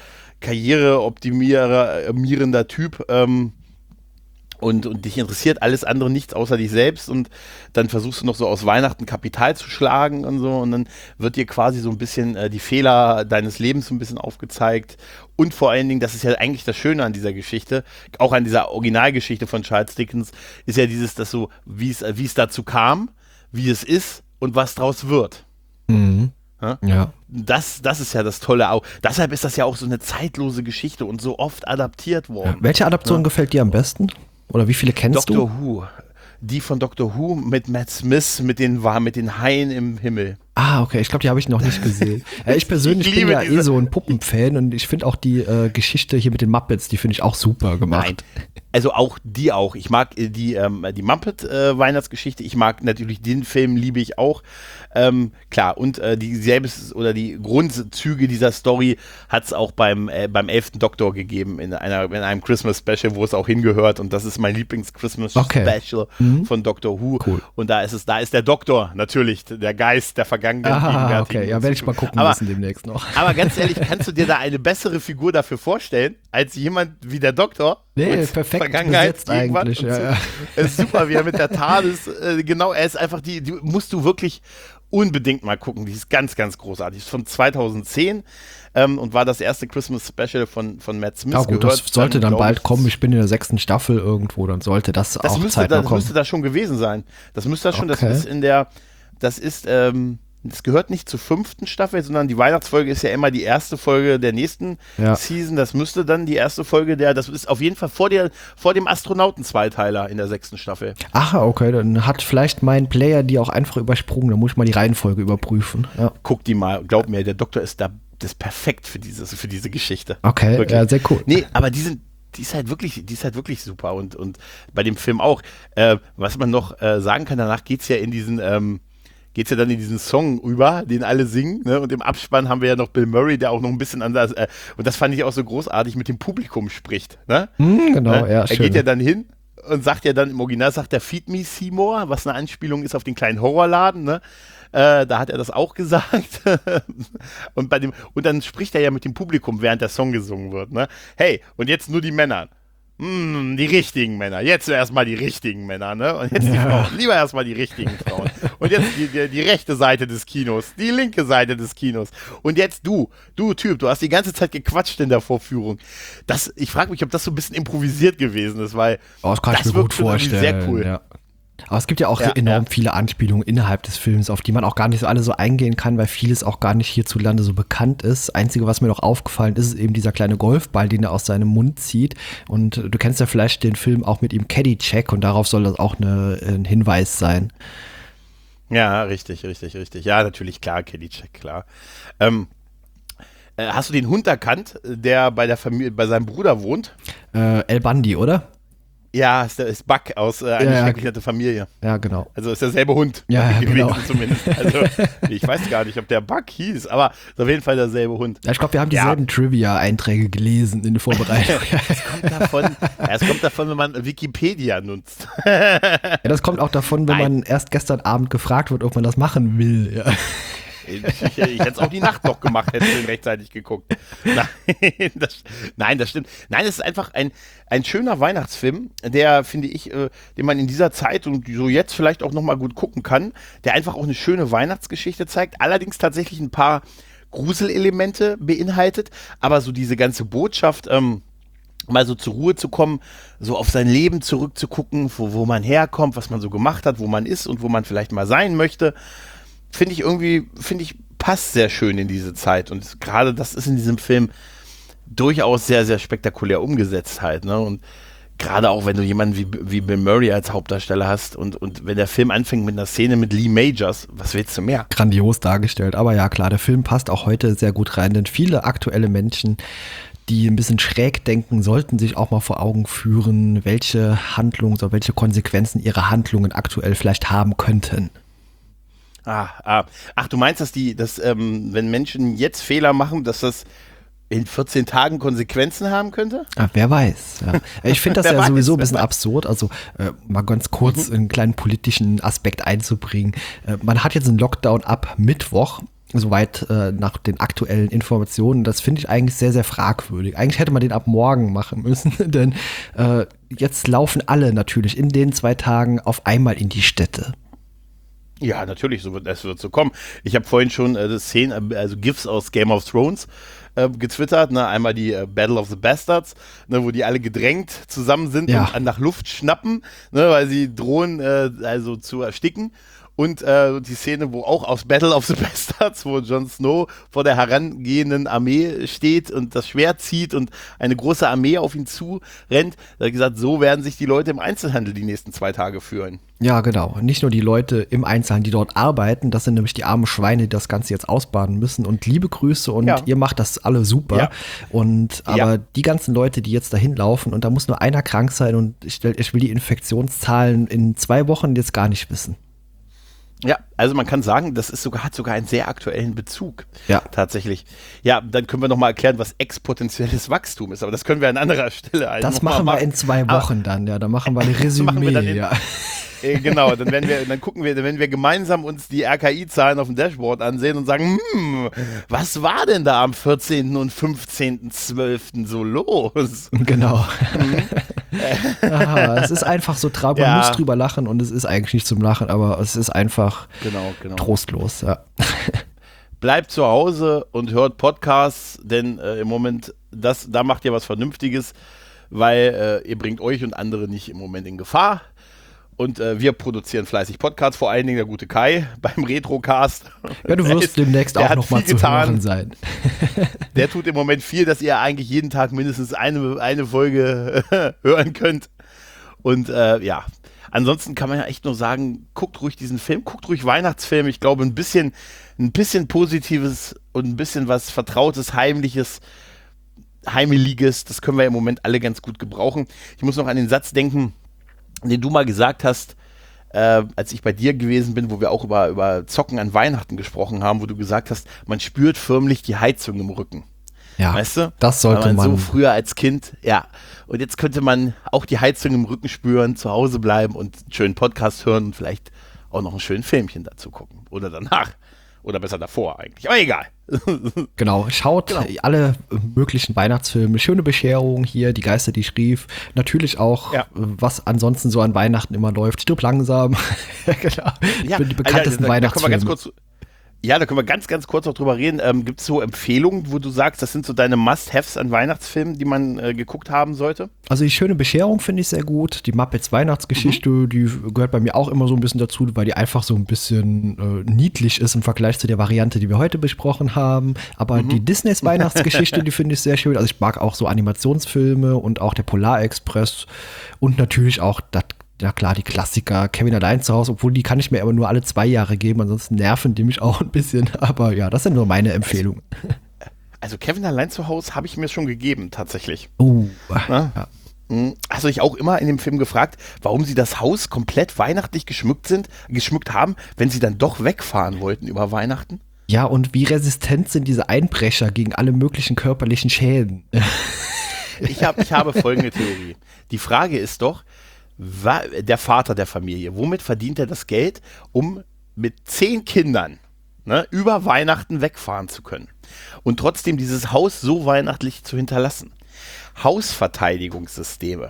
karriereoptimierender Typ ähm, und, und dich interessiert alles andere nichts außer dich selbst und dann versuchst du noch so aus Weihnachten Kapital zu schlagen und so und dann wird dir quasi so ein bisschen äh, die Fehler deines Lebens so ein bisschen aufgezeigt und vor allen Dingen, das ist ja eigentlich das Schöne an dieser Geschichte, auch an dieser Originalgeschichte von Charles Dickens, ist ja dieses, dass so, wie es, wie es dazu kam, wie es ist und was draus wird. Mhm. Ja? Ja. Das, das ist ja das Tolle auch. Deshalb ist das ja auch so eine zeitlose Geschichte und so oft adaptiert worden. Ja. Welche Adaption ja. gefällt dir am besten? Oder wie viele kennst Doctor du? Who. Die von Doctor Who mit Matt Smith, mit den, mit den Haien im Himmel. Ah, okay, ich glaube, die habe ich noch nicht gesehen. äh, ich persönlich ich bin ja eh so ein Puppenfan und ich finde auch die äh, Geschichte hier mit den Muppets, die finde ich auch super gemacht. Nein. Also auch die auch. Ich mag die, ähm, die Muppet-Weihnachtsgeschichte. Äh, ich mag natürlich den Film, liebe ich auch. Ähm, klar, und äh, die selbst oder die Grundzüge dieser Story hat es auch beim, äh, beim elften Doktor gegeben, in, einer, in einem Christmas-Special, wo es auch hingehört. Und das ist mein Lieblings-Christmas-Special okay. mhm. von Doctor Who. Cool. Und da ist es, da ist der Doktor natürlich, der Geist der vergangenen, ah, okay, ja, werde ich mal gucken aber, müssen demnächst noch. Aber ganz ehrlich, kannst du dir da eine bessere Figur dafür vorstellen, als jemand wie der Doktor? Nee, perfekt besetzt eigentlich. Ja, so. ja. Es ist super, wie er mit der TARDIS, äh, genau, er ist einfach die, die musst du wirklich unbedingt mal gucken, die ist ganz, ganz großartig. Ist von zweitausendzehn ähm, und war das erste Christmas Special von, von Matt Smith. Ja gut, gehört, das sollte dann, dann bald ich, kommen, ich bin in der sechsten Staffel irgendwo, dann sollte das, das auch müsste, zeitnah das kommen. Das müsste da schon gewesen sein. Das müsste das schon, okay. das ist in der, das ist, ähm, das gehört nicht zur fünften Staffel, sondern die Weihnachtsfolge ist ja immer die erste Folge der nächsten ja. Season. Das müsste dann die erste Folge der, das ist auf jeden Fall vor, der, vor dem Astronauten-Zweiteiler in der sechsten Staffel. Ach, okay, dann hat vielleicht mein Player die auch einfach übersprungen, dann muss ich mal die Reihenfolge überprüfen. Ja. Guck die mal, glaub mir, der Doktor ist da, das ist perfekt für, dieses, für diese Geschichte. Okay, wirklich. Ja, sehr cool. Nee, aber die sind, die ist halt wirklich, die ist halt wirklich super und, und bei dem Film auch. Äh, was man noch äh, sagen kann, danach geht es ja in diesen, ähm, geht es ja dann in diesen Song über, den alle singen, ne? Und im Abspann haben wir ja noch Bill Murray, der auch noch ein bisschen anders, äh, und das fand ich auch so großartig, mit dem Publikum spricht, ne? Mm, genau, ne? ja, Er schön. geht ja dann hin und sagt ja dann, im Original sagt er, Feed me Seymour, was eine Anspielung ist auf den kleinen Horrorladen, ne? Äh, da hat er das auch gesagt. und, bei dem, und dann spricht er ja mit dem Publikum, während der Song gesungen wird, ne? Hey, und jetzt nur die Männer. Mm, die richtigen Männer. Jetzt erstmal die richtigen Männer, ne? Und jetzt die ja. Frauen. Lieber erstmal die richtigen Frauen. Und jetzt die, die, die rechte Seite des Kinos, die linke Seite des Kinos. Und jetzt du, du Typ, du hast die ganze Zeit gequatscht in der Vorführung. Das, ich frage mich, ob das so ein bisschen improvisiert gewesen ist, weil oh, das kann das ich mir gut vorstellen. Sehr cool. Ja. Aber es gibt ja auch ja, enorm ja. viele Anspielungen innerhalb des Films, auf die man auch gar nicht so alle so eingehen kann, weil vieles auch gar nicht hierzulande so bekannt ist. Einzige, was mir noch aufgefallen ist, ist eben dieser kleine Golfball, den er aus seinem Mund zieht. Und du kennst ja vielleicht den Film auch mit ihm Caddyshack und darauf soll das auch eine, ein Hinweis sein. Ja, richtig, richtig, richtig. Ja, natürlich, klar, Caddyshack, klar. Ähm, äh, hast du den Hund erkannt, der bei der Familie, bei seinem Bruder wohnt? Äh, El Bundy, oder? Ja, ist, der, ist Buck aus äh, Eine ja, schrecklich nette Familie. Ja, genau. Also ist derselbe Hund ja, ja, gewesen genau. zumindest. Also ich weiß gar nicht, ob der Buck hieß, aber ist auf jeden Fall derselbe Hund. Ja, ich glaube, wir haben dieselben ja. Trivia-Einträge gelesen in der Vorbereitung. Es kommt davon, ja, es kommt davon, wenn man Wikipedia nutzt. Ja, das kommt auch davon, wenn Nein. man erst gestern Abend gefragt wird, ob man das machen will. Ja. Ich, ich, ich hätte es auch die Nacht noch gemacht, hätte ich rechtzeitig geguckt. Nein das, nein, das stimmt. Nein, es ist einfach ein, ein schöner Weihnachtsfilm, der, finde ich, äh, den man in dieser Zeit und so jetzt vielleicht auch nochmal gut gucken kann, der einfach auch eine schöne Weihnachtsgeschichte zeigt, allerdings tatsächlich ein paar Gruselelemente beinhaltet, aber so diese ganze Botschaft, ähm, mal so zur Ruhe zu kommen, so auf sein Leben zurückzugucken, wo, wo man herkommt, was man so gemacht hat, wo man ist und wo man vielleicht mal sein möchte, finde ich irgendwie, finde ich, passt sehr schön in diese Zeit. Und gerade das ist in diesem Film durchaus sehr, sehr spektakulär umgesetzt halt, ne? Und gerade auch, wenn du jemanden wie, wie Bill Murray als Hauptdarsteller hast und, und wenn der Film anfängt mit einer Szene mit Lee Majors, was willst du mehr? Grandios dargestellt. Aber ja, klar, der Film passt auch heute sehr gut rein, denn viele aktuelle Menschen, die ein bisschen schräg denken, sollten sich auch mal vor Augen führen, welche Handlungen oder welche Konsequenzen ihre Handlungen aktuell vielleicht haben könnten. Ah, ah. Ach, du meinst, dass die, dass ähm, wenn Menschen jetzt Fehler machen, dass das in vierzehn Tagen Konsequenzen haben könnte? Ah, wer weiß. Ja. Ich finde das ja weiß, sowieso ein bisschen absurd. Also äh, mal ganz kurz mhm. einen kleinen politischen Aspekt einzubringen. Äh, man hat jetzt einen Lockdown ab Mittwoch, soweit äh, nach den aktuellen Informationen. Das finde ich eigentlich sehr, sehr fragwürdig. Eigentlich hätte man den ab morgen machen müssen, denn äh, jetzt laufen alle natürlich in den zwei Tagen auf einmal in die Städte. Ja, natürlich, so wird es wird so kommen. Ich habe vorhin schon äh, Szenen, also GIFs aus Game of Thrones äh, getwittert, ne? Einmal die äh, Battle of the Bastards, ne? Wo die alle gedrängt zusammen sind ja. und nach Luft schnappen, ne? Weil sie drohen, äh, also zu ersticken. Und äh, die Szene, wo auch aus Battle of the Bastards, wo Jon Snow vor der herangehenden Armee steht und das Schwert zieht und eine große Armee auf ihn zu rennt. Da hat gesagt, so werden sich die Leute im Einzelhandel die nächsten zwei Tage führen. Ja, genau. Nicht nur die Leute im Einzelhandel, die dort arbeiten, das sind nämlich die armen Schweine, die das Ganze jetzt ausbaden müssen. Und liebe Grüße und ja. ihr macht das alle super. Ja. Und aber ja. die ganzen Leute, die jetzt dahin laufen und da muss nur einer krank sein und ich, ich will die Infektionszahlen in zwei Wochen jetzt gar nicht wissen. Ja, also man kann sagen, das ist sogar, hat sogar einen sehr aktuellen Bezug. Ja. Tatsächlich. Ja, dann können wir nochmal erklären, was exponentielles Wachstum ist, aber das können wir an anderer Stelle also Das machen wir in zwei Wochen ah. dann, ja. Da machen wir ein Resümee. machen wir dann in, ja. äh, genau, dann werden wir, dann gucken wir, wenn wir gemeinsam uns die R K I-Zahlen auf dem Dashboard ansehen und sagen, hm, was war denn da am vierzehnten und fünfzehnten zwölften so los? Genau. Aha, es ist einfach so traurig, man ja. muss drüber lachen und es ist eigentlich nicht zum Lachen, aber es ist einfach genau, genau. trostlos. Ja. Bleibt zu Hause und hört Podcasts, denn äh, im Moment, das, da macht ihr was Vernünftiges, weil äh, ihr bringt euch und andere nicht im Moment in Gefahr. Und äh, wir produzieren fleißig Podcasts, vor allen Dingen der gute Kai beim Retrocast. Ja, du wirst ist, demnächst auch nochmal zu hören sein. Der tut im Moment viel, dass ihr eigentlich jeden Tag mindestens eine, eine Folge hören könnt. Und äh, ja, ansonsten kann man ja echt nur sagen, guckt ruhig diesen Film, guckt ruhig Weihnachtsfilm. Ich glaube, ein bisschen, ein bisschen Positives und ein bisschen was Vertrautes, Heimliches, Heimeliges, das können wir im Moment alle ganz gut gebrauchen. Ich muss noch an den Satz denken, den du mal gesagt hast, äh, als ich bei dir gewesen bin, wo wir auch über, über Zocken an Weihnachten gesprochen haben, wo du gesagt hast, man spürt förmlich die Heizung im Rücken. Ja, weißt du? Das sollte man, man. So früher als Kind, ja. Und jetzt könnte man auch die Heizung im Rücken spüren, zu Hause bleiben und einen schönen Podcast hören und vielleicht auch noch ein schönes Filmchen dazu gucken. Oder danach. Oder besser davor eigentlich. Aber egal. Genau, schaut genau. alle möglichen Weihnachtsfilme. Schöne Bescherung hier, Die Geister, die schrief. Natürlich auch, ja. was ansonsten so an Weihnachten immer läuft. Stirb langsam. Genau. Ja, die bekanntesten also, da, Weihnachtsfilme. Da ganz kurz, ja, da können wir ganz, ganz kurz noch drüber reden. Ähm, gibt es so Empfehlungen, wo du sagst, das sind so deine Must-Haves an Weihnachtsfilmen, die man äh, geguckt haben sollte? Also die schöne Bescherung finde ich sehr gut. Die Muppets Weihnachtsgeschichte, mhm. die gehört bei mir auch immer so ein bisschen dazu, weil die einfach so ein bisschen äh, niedlich ist im Vergleich zu der Variante, die wir heute besprochen haben. Aber mhm. die Disneys Weihnachtsgeschichte, die finde ich sehr schön. Also ich mag auch so Animationsfilme und auch der Polarexpress und natürlich auch das. Ja klar, die Klassiker, Kevin allein zu Hause, obwohl die kann ich mir aber nur alle zwei Jahre geben, ansonsten nerven die mich auch ein bisschen. Aber ja, das sind nur meine Empfehlungen. Also, also Kevin allein zu Hause habe ich mir schon gegeben, tatsächlich. Oh, ja. Hast du dich auch immer in dem Film gefragt, warum sie das Haus komplett weihnachtlich geschmückt sind, geschmückt haben, wenn sie dann doch wegfahren wollten über Weihnachten? Ja, und wie resistent sind diese Einbrecher gegen alle möglichen körperlichen Schäden? Ich, hab, ich habe folgende Theorie. Die Frage ist doch, der Vater der Familie, womit verdient er das Geld, um mit zehn Kindern, ne, über Weihnachten wegfahren zu können und trotzdem dieses Haus so weihnachtlich zu hinterlassen? Hausverteidigungssysteme.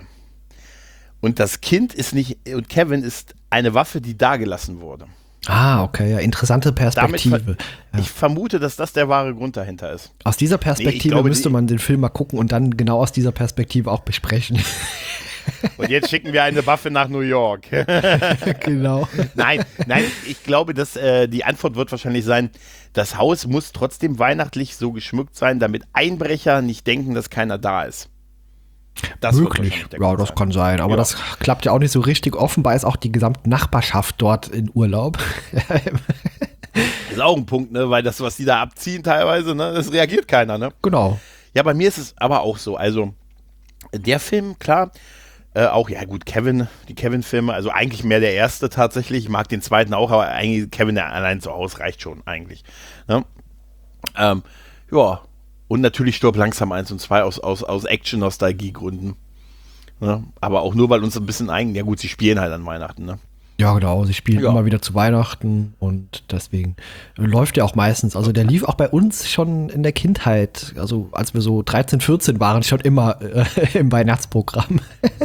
Und das Kind ist nicht, und Kevin ist eine Waffe, die dagelassen wurde. Ah, okay, ja, interessante Perspektive. Damit, ja. Ich vermute, dass das der wahre Grund dahinter ist. Aus dieser Perspektive nee, glaube, müsste man den Film mal gucken und dann genau aus dieser Perspektive auch besprechen. Und jetzt schicken wir eine Waffe nach New York. Genau. Nein, nein, ich glaube, dass äh, die Antwort wird wahrscheinlich sein, das Haus muss trotzdem weihnachtlich so geschmückt sein, damit Einbrecher nicht denken, dass keiner da ist. Das Möglich, ja, das sein. Kann sein, aber ja. Das klappt ja auch nicht so richtig. Offenbar ist auch die gesamte Nachbarschaft dort in Urlaub. Das ist auch ein Punkt, ne, weil das, was die da abziehen teilweise, ne, das reagiert keiner, ne? Genau. Ja, bei mir ist es aber auch so, also der Film, klar, äh, auch, ja gut, Kevin, die Kevin-Filme, also eigentlich mehr der erste tatsächlich, ich mag den zweiten auch, aber eigentlich Kevin der allein zu Hause reicht schon eigentlich, ne? Ähm, ja, und natürlich Stirb langsam eins und zwei aus, aus, aus Action-Nostalgie-Gründen. Ja, aber auch nur, weil uns ein bisschen eigen, ja gut, sie spielen halt an Weihnachten, ne? Ja, genau, sie spielen ja. immer wieder zu Weihnachten und deswegen läuft der auch meistens. Also der lief auch bei uns schon in der Kindheit, also als wir so dreizehn, vierzehn waren, schon immer äh, im Weihnachtsprogramm.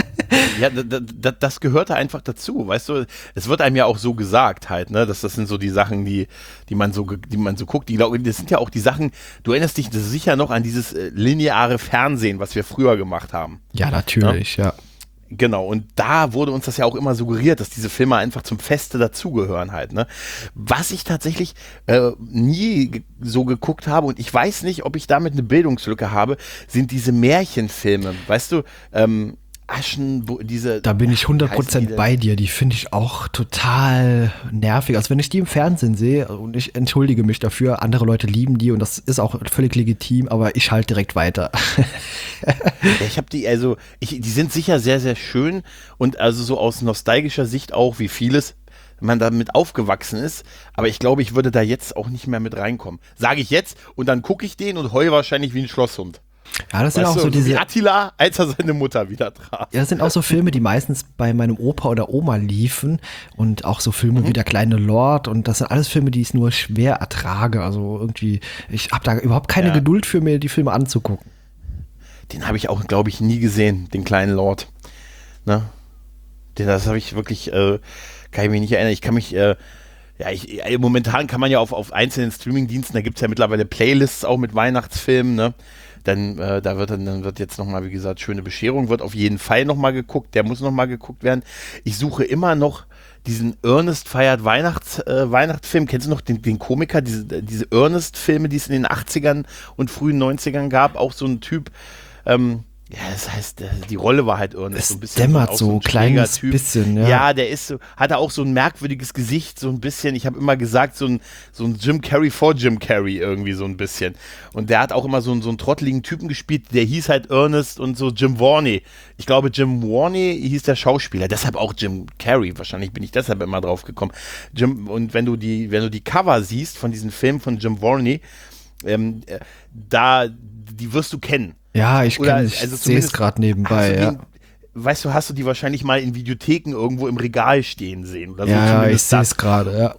Ja, d- d- das gehörte einfach dazu, weißt du, es wird einem ja auch so gesagt halt, ne, dass das sind so die Sachen, die, die man so, die man so guckt, die, das sind ja auch die Sachen, du erinnerst dich sicher noch an dieses äh, lineare Fernsehen, was wir früher gemacht haben. Ja, natürlich, ja. ja. Genau, und da wurde uns das ja auch immer suggeriert, dass diese Filme einfach zum Feste dazugehören halt, ne. Was ich tatsächlich äh, nie ge- so geguckt habe, und ich weiß nicht, ob ich damit eine Bildungslücke habe, sind diese Märchenfilme, weißt du, ähm, Aschen, diese... Da bin ich hundert Prozent bei dir, die finde ich auch total nervig. Also wenn ich die im Fernsehen sehe, und ich entschuldige mich dafür, andere Leute lieben die und das ist auch völlig legitim, aber ich schalte direkt weiter. Ja, ich habe die, also, ich, die sind sicher sehr, sehr schön und also so aus nostalgischer Sicht auch, wie vieles man damit aufgewachsen ist, aber ich glaube, ich würde da jetzt auch nicht mehr mit reinkommen. Sage ich jetzt und dann gucke ich den und heule wahrscheinlich wie ein Schlosshund. Ja, das sind weißt auch du, so diese. Wie Attila, als er seine Mutter wieder traf. Ja, das sind auch so Filme, die meistens bei meinem Opa oder Oma liefen und auch so Filme mhm. wie Der kleine Lord und das sind alles Filme, die ich nur schwer ertrage. Also irgendwie, ich habe da überhaupt keine ja. Geduld für mir, die Filme anzugucken. Den habe ich auch, glaube ich, nie gesehen, den kleinen Lord. Ne? Den, das habe ich wirklich, äh, kann ich mich nicht erinnern. Ich kann mich, äh, ja, ich, äh, momentan kann man ja auf, auf einzelnen Streamingdiensten, da gibt es ja mittlerweile Playlists auch mit Weihnachtsfilmen, ne? Dann, äh, da wird dann, dann wird jetzt nochmal, wie gesagt, Schöne Bescherung, wird auf jeden Fall nochmal geguckt, der muss nochmal geguckt werden. Ich suche immer noch diesen Ernest feiert Weihnachts, äh, Weihnachtsfilm. Kennst du noch den, den Komiker, diese, diese Ernest-Filme, die es in den achtzigern und frühen neunzigern gab? Auch so ein Typ, ähm, ja, das heißt, die Rolle war halt Ernest. Es so ein bisschen dämmert so, so ein kleines bisschen, ja. Ja, der ist so, hat er auch so ein merkwürdiges Gesicht, so ein bisschen, ich habe immer gesagt, so ein, so ein Jim Carrey vor Jim Carrey irgendwie so ein bisschen. Und der hat auch immer so, einen, so einen trotteligen Typen gespielt, der hieß halt Ernest und so Jim Varney. Ich glaube, Jim Varney hieß der Schauspieler, deshalb auch Jim Carrey, wahrscheinlich bin ich deshalb immer drauf gekommen. Jim, und wenn du die, wenn du die Cover siehst von diesen Filmen von Jim Varney, ähm, da, die wirst du kennen. Ja, ich, also sehe es gerade nebenbei, ja. Den, weißt du, hast du die wahrscheinlich mal in Videotheken irgendwo im Regal stehen sehen? Oder so, ja, ich sehe es gerade, ja.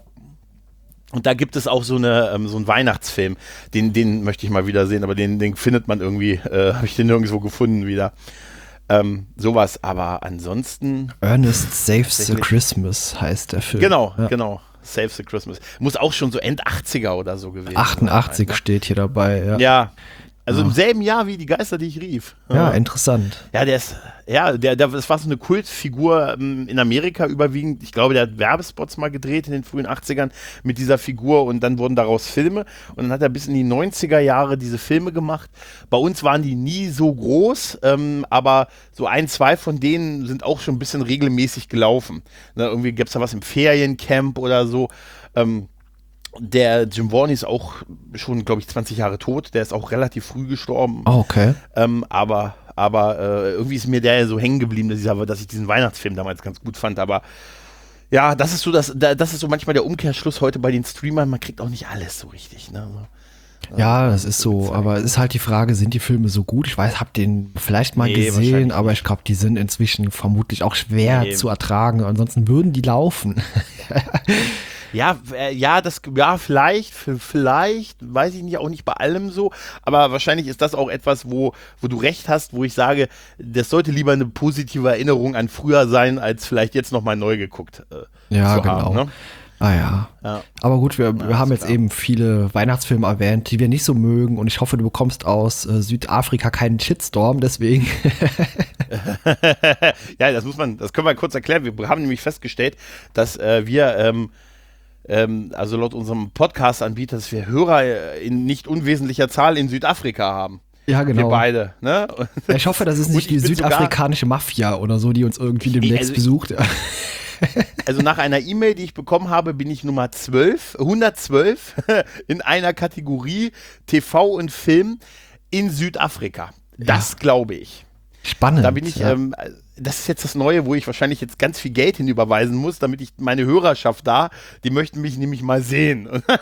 Und da gibt es auch so, eine, ähm, so einen Weihnachtsfilm, den, den möchte ich mal wieder sehen, aber den, den findet man irgendwie, äh, habe ich den nirgendwo gefunden wieder. Ähm, sowas, aber ansonsten... Ernest Saves the Christmas heißt der Film. Genau, ja. genau. Save the Christmas. Muss auch schon so End achtziger oder so gewesen achtundachtzig sein. steht hier dabei, ja. Ja. Also ja. im selben Jahr wie die Geister, die ich rief. Ja, ja, interessant. Ja, der ist, ja, der, der, das war so eine Kultfigur ähm, in Amerika überwiegend. Ich glaube, der hat Werbespots mal gedreht in den frühen achtzigern mit dieser Figur und dann wurden daraus Filme und dann hat er bis in die neunziger Jahre diese Filme gemacht. Bei uns waren die nie so groß, ähm, aber so ein, zwei von denen sind auch schon ein bisschen regelmäßig gelaufen. Ne, irgendwie gab es da was im Feriencamp oder so. Ähm, Der Jim Varney ist auch schon, glaube ich, zwanzig Jahre tot. Der ist auch relativ früh gestorben. Oh, okay. Ähm, aber, Aber äh, irgendwie ist mir der ja so hängen geblieben, dass, dieser, dass ich diesen Weihnachtsfilm damals ganz gut fand. Aber ja, das ist so das, das ist so manchmal der Umkehrschluss heute bei den Streamern. Man kriegt auch nicht alles so richtig. Ne? So, ja, das ist so. Aber es ist halt die Frage, sind die Filme so gut? Ich weiß, hab den vielleicht mal Nee, gesehen, aber ich glaube, die sind inzwischen vermutlich auch schwer Nee. zu ertragen. Ansonsten würden die laufen. Ja, äh, ja, das, ja, vielleicht, f- vielleicht, weiß ich nicht, auch nicht bei allem so, aber wahrscheinlich ist das auch etwas, wo, wo du recht hast, wo ich sage, das sollte lieber eine positive Erinnerung an früher sein, als vielleicht jetzt nochmal neu geguckt äh, Ja, zu genau. haben. Ne? Ah ja. Ja. Aber gut, wir, wir Ja, haben ist jetzt klar. eben viele Weihnachtsfilme erwähnt, die wir nicht so mögen und ich hoffe, du bekommst aus äh, Südafrika keinen Shitstorm, deswegen. Ja, das muss man, das können wir kurz erklären. Wir haben nämlich festgestellt, dass äh, wir, ähm, ähm, also laut unserem Podcast-Anbieter, dass wir Hörer äh, in nicht unwesentlicher Zahl in Südafrika haben. Ja, Wir genau. beide, ne? Ja, ich hoffe, das ist Und nicht ich die bin sogar- südafrikanische Mafia oder so, die uns irgendwie demnächst also- besucht. Also nach einer E-Mail, die ich bekommen habe, bin ich Nummer zwölf, hundertzwölf in einer Kategorie T V und Film in Südafrika. Das glaube ich. Spannend. Da bin ich, ja. ähm, das ist jetzt das Neue, wo ich wahrscheinlich jetzt ganz viel Geld hinüberweisen muss, damit ich meine Hörerschaft da, die möchten mich nämlich mal sehen. ja,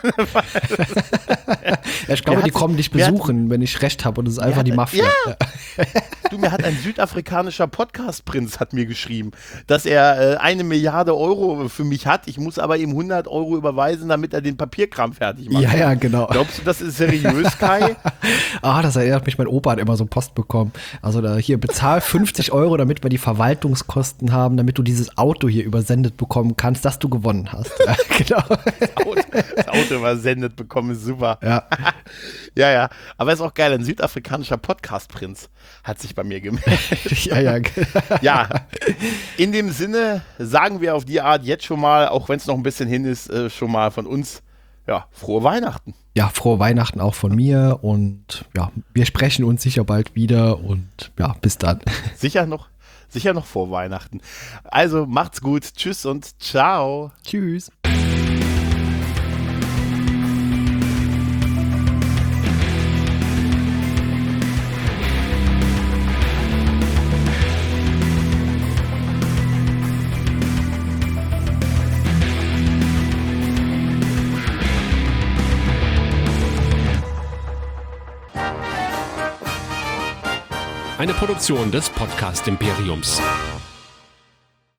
ich glaube, wer die hat- kommen dich wer hat- besuchen, wenn ich recht habe und es ist einfach hat- die Mafia. ja. Du, mir hat ein südafrikanischer Podcast-Prinz hat mir geschrieben, dass er äh, eine Milliarde Euro für mich hat. Ich muss aber ihm hundert Euro überweisen, damit er den Papierkram fertig macht. Ja, ja, genau. Glaubst du, das ist seriös, Kai? Ah, das erinnert mich, mein Opa hat immer so Post bekommen. Also da hier, bezahl fünfzig Euro, damit wir die Verwaltungskosten haben, damit du dieses Auto hier übersendet bekommen kannst, das du gewonnen hast. Ja, genau. Das Auto, das Auto übersendet bekommen ist super. Ja. Ja, ja. Aber ist auch geil, ein südafrikanischer Podcast-Prinz hat sich bei mir gemeldet. ja, ja. Ja, in dem Sinne sagen wir auf die Art jetzt schon mal, auch wenn es noch ein bisschen hin ist, äh, schon mal von uns, ja, frohe Weihnachten. Ja, frohe Weihnachten auch von mir und ja, wir sprechen uns sicher bald wieder und ja, bis dann. Sicher noch, sicher noch vor Weihnachten. Also macht's gut, tschüss und ciao. Tschüss. Eine Produktion des Podcast Imperiums.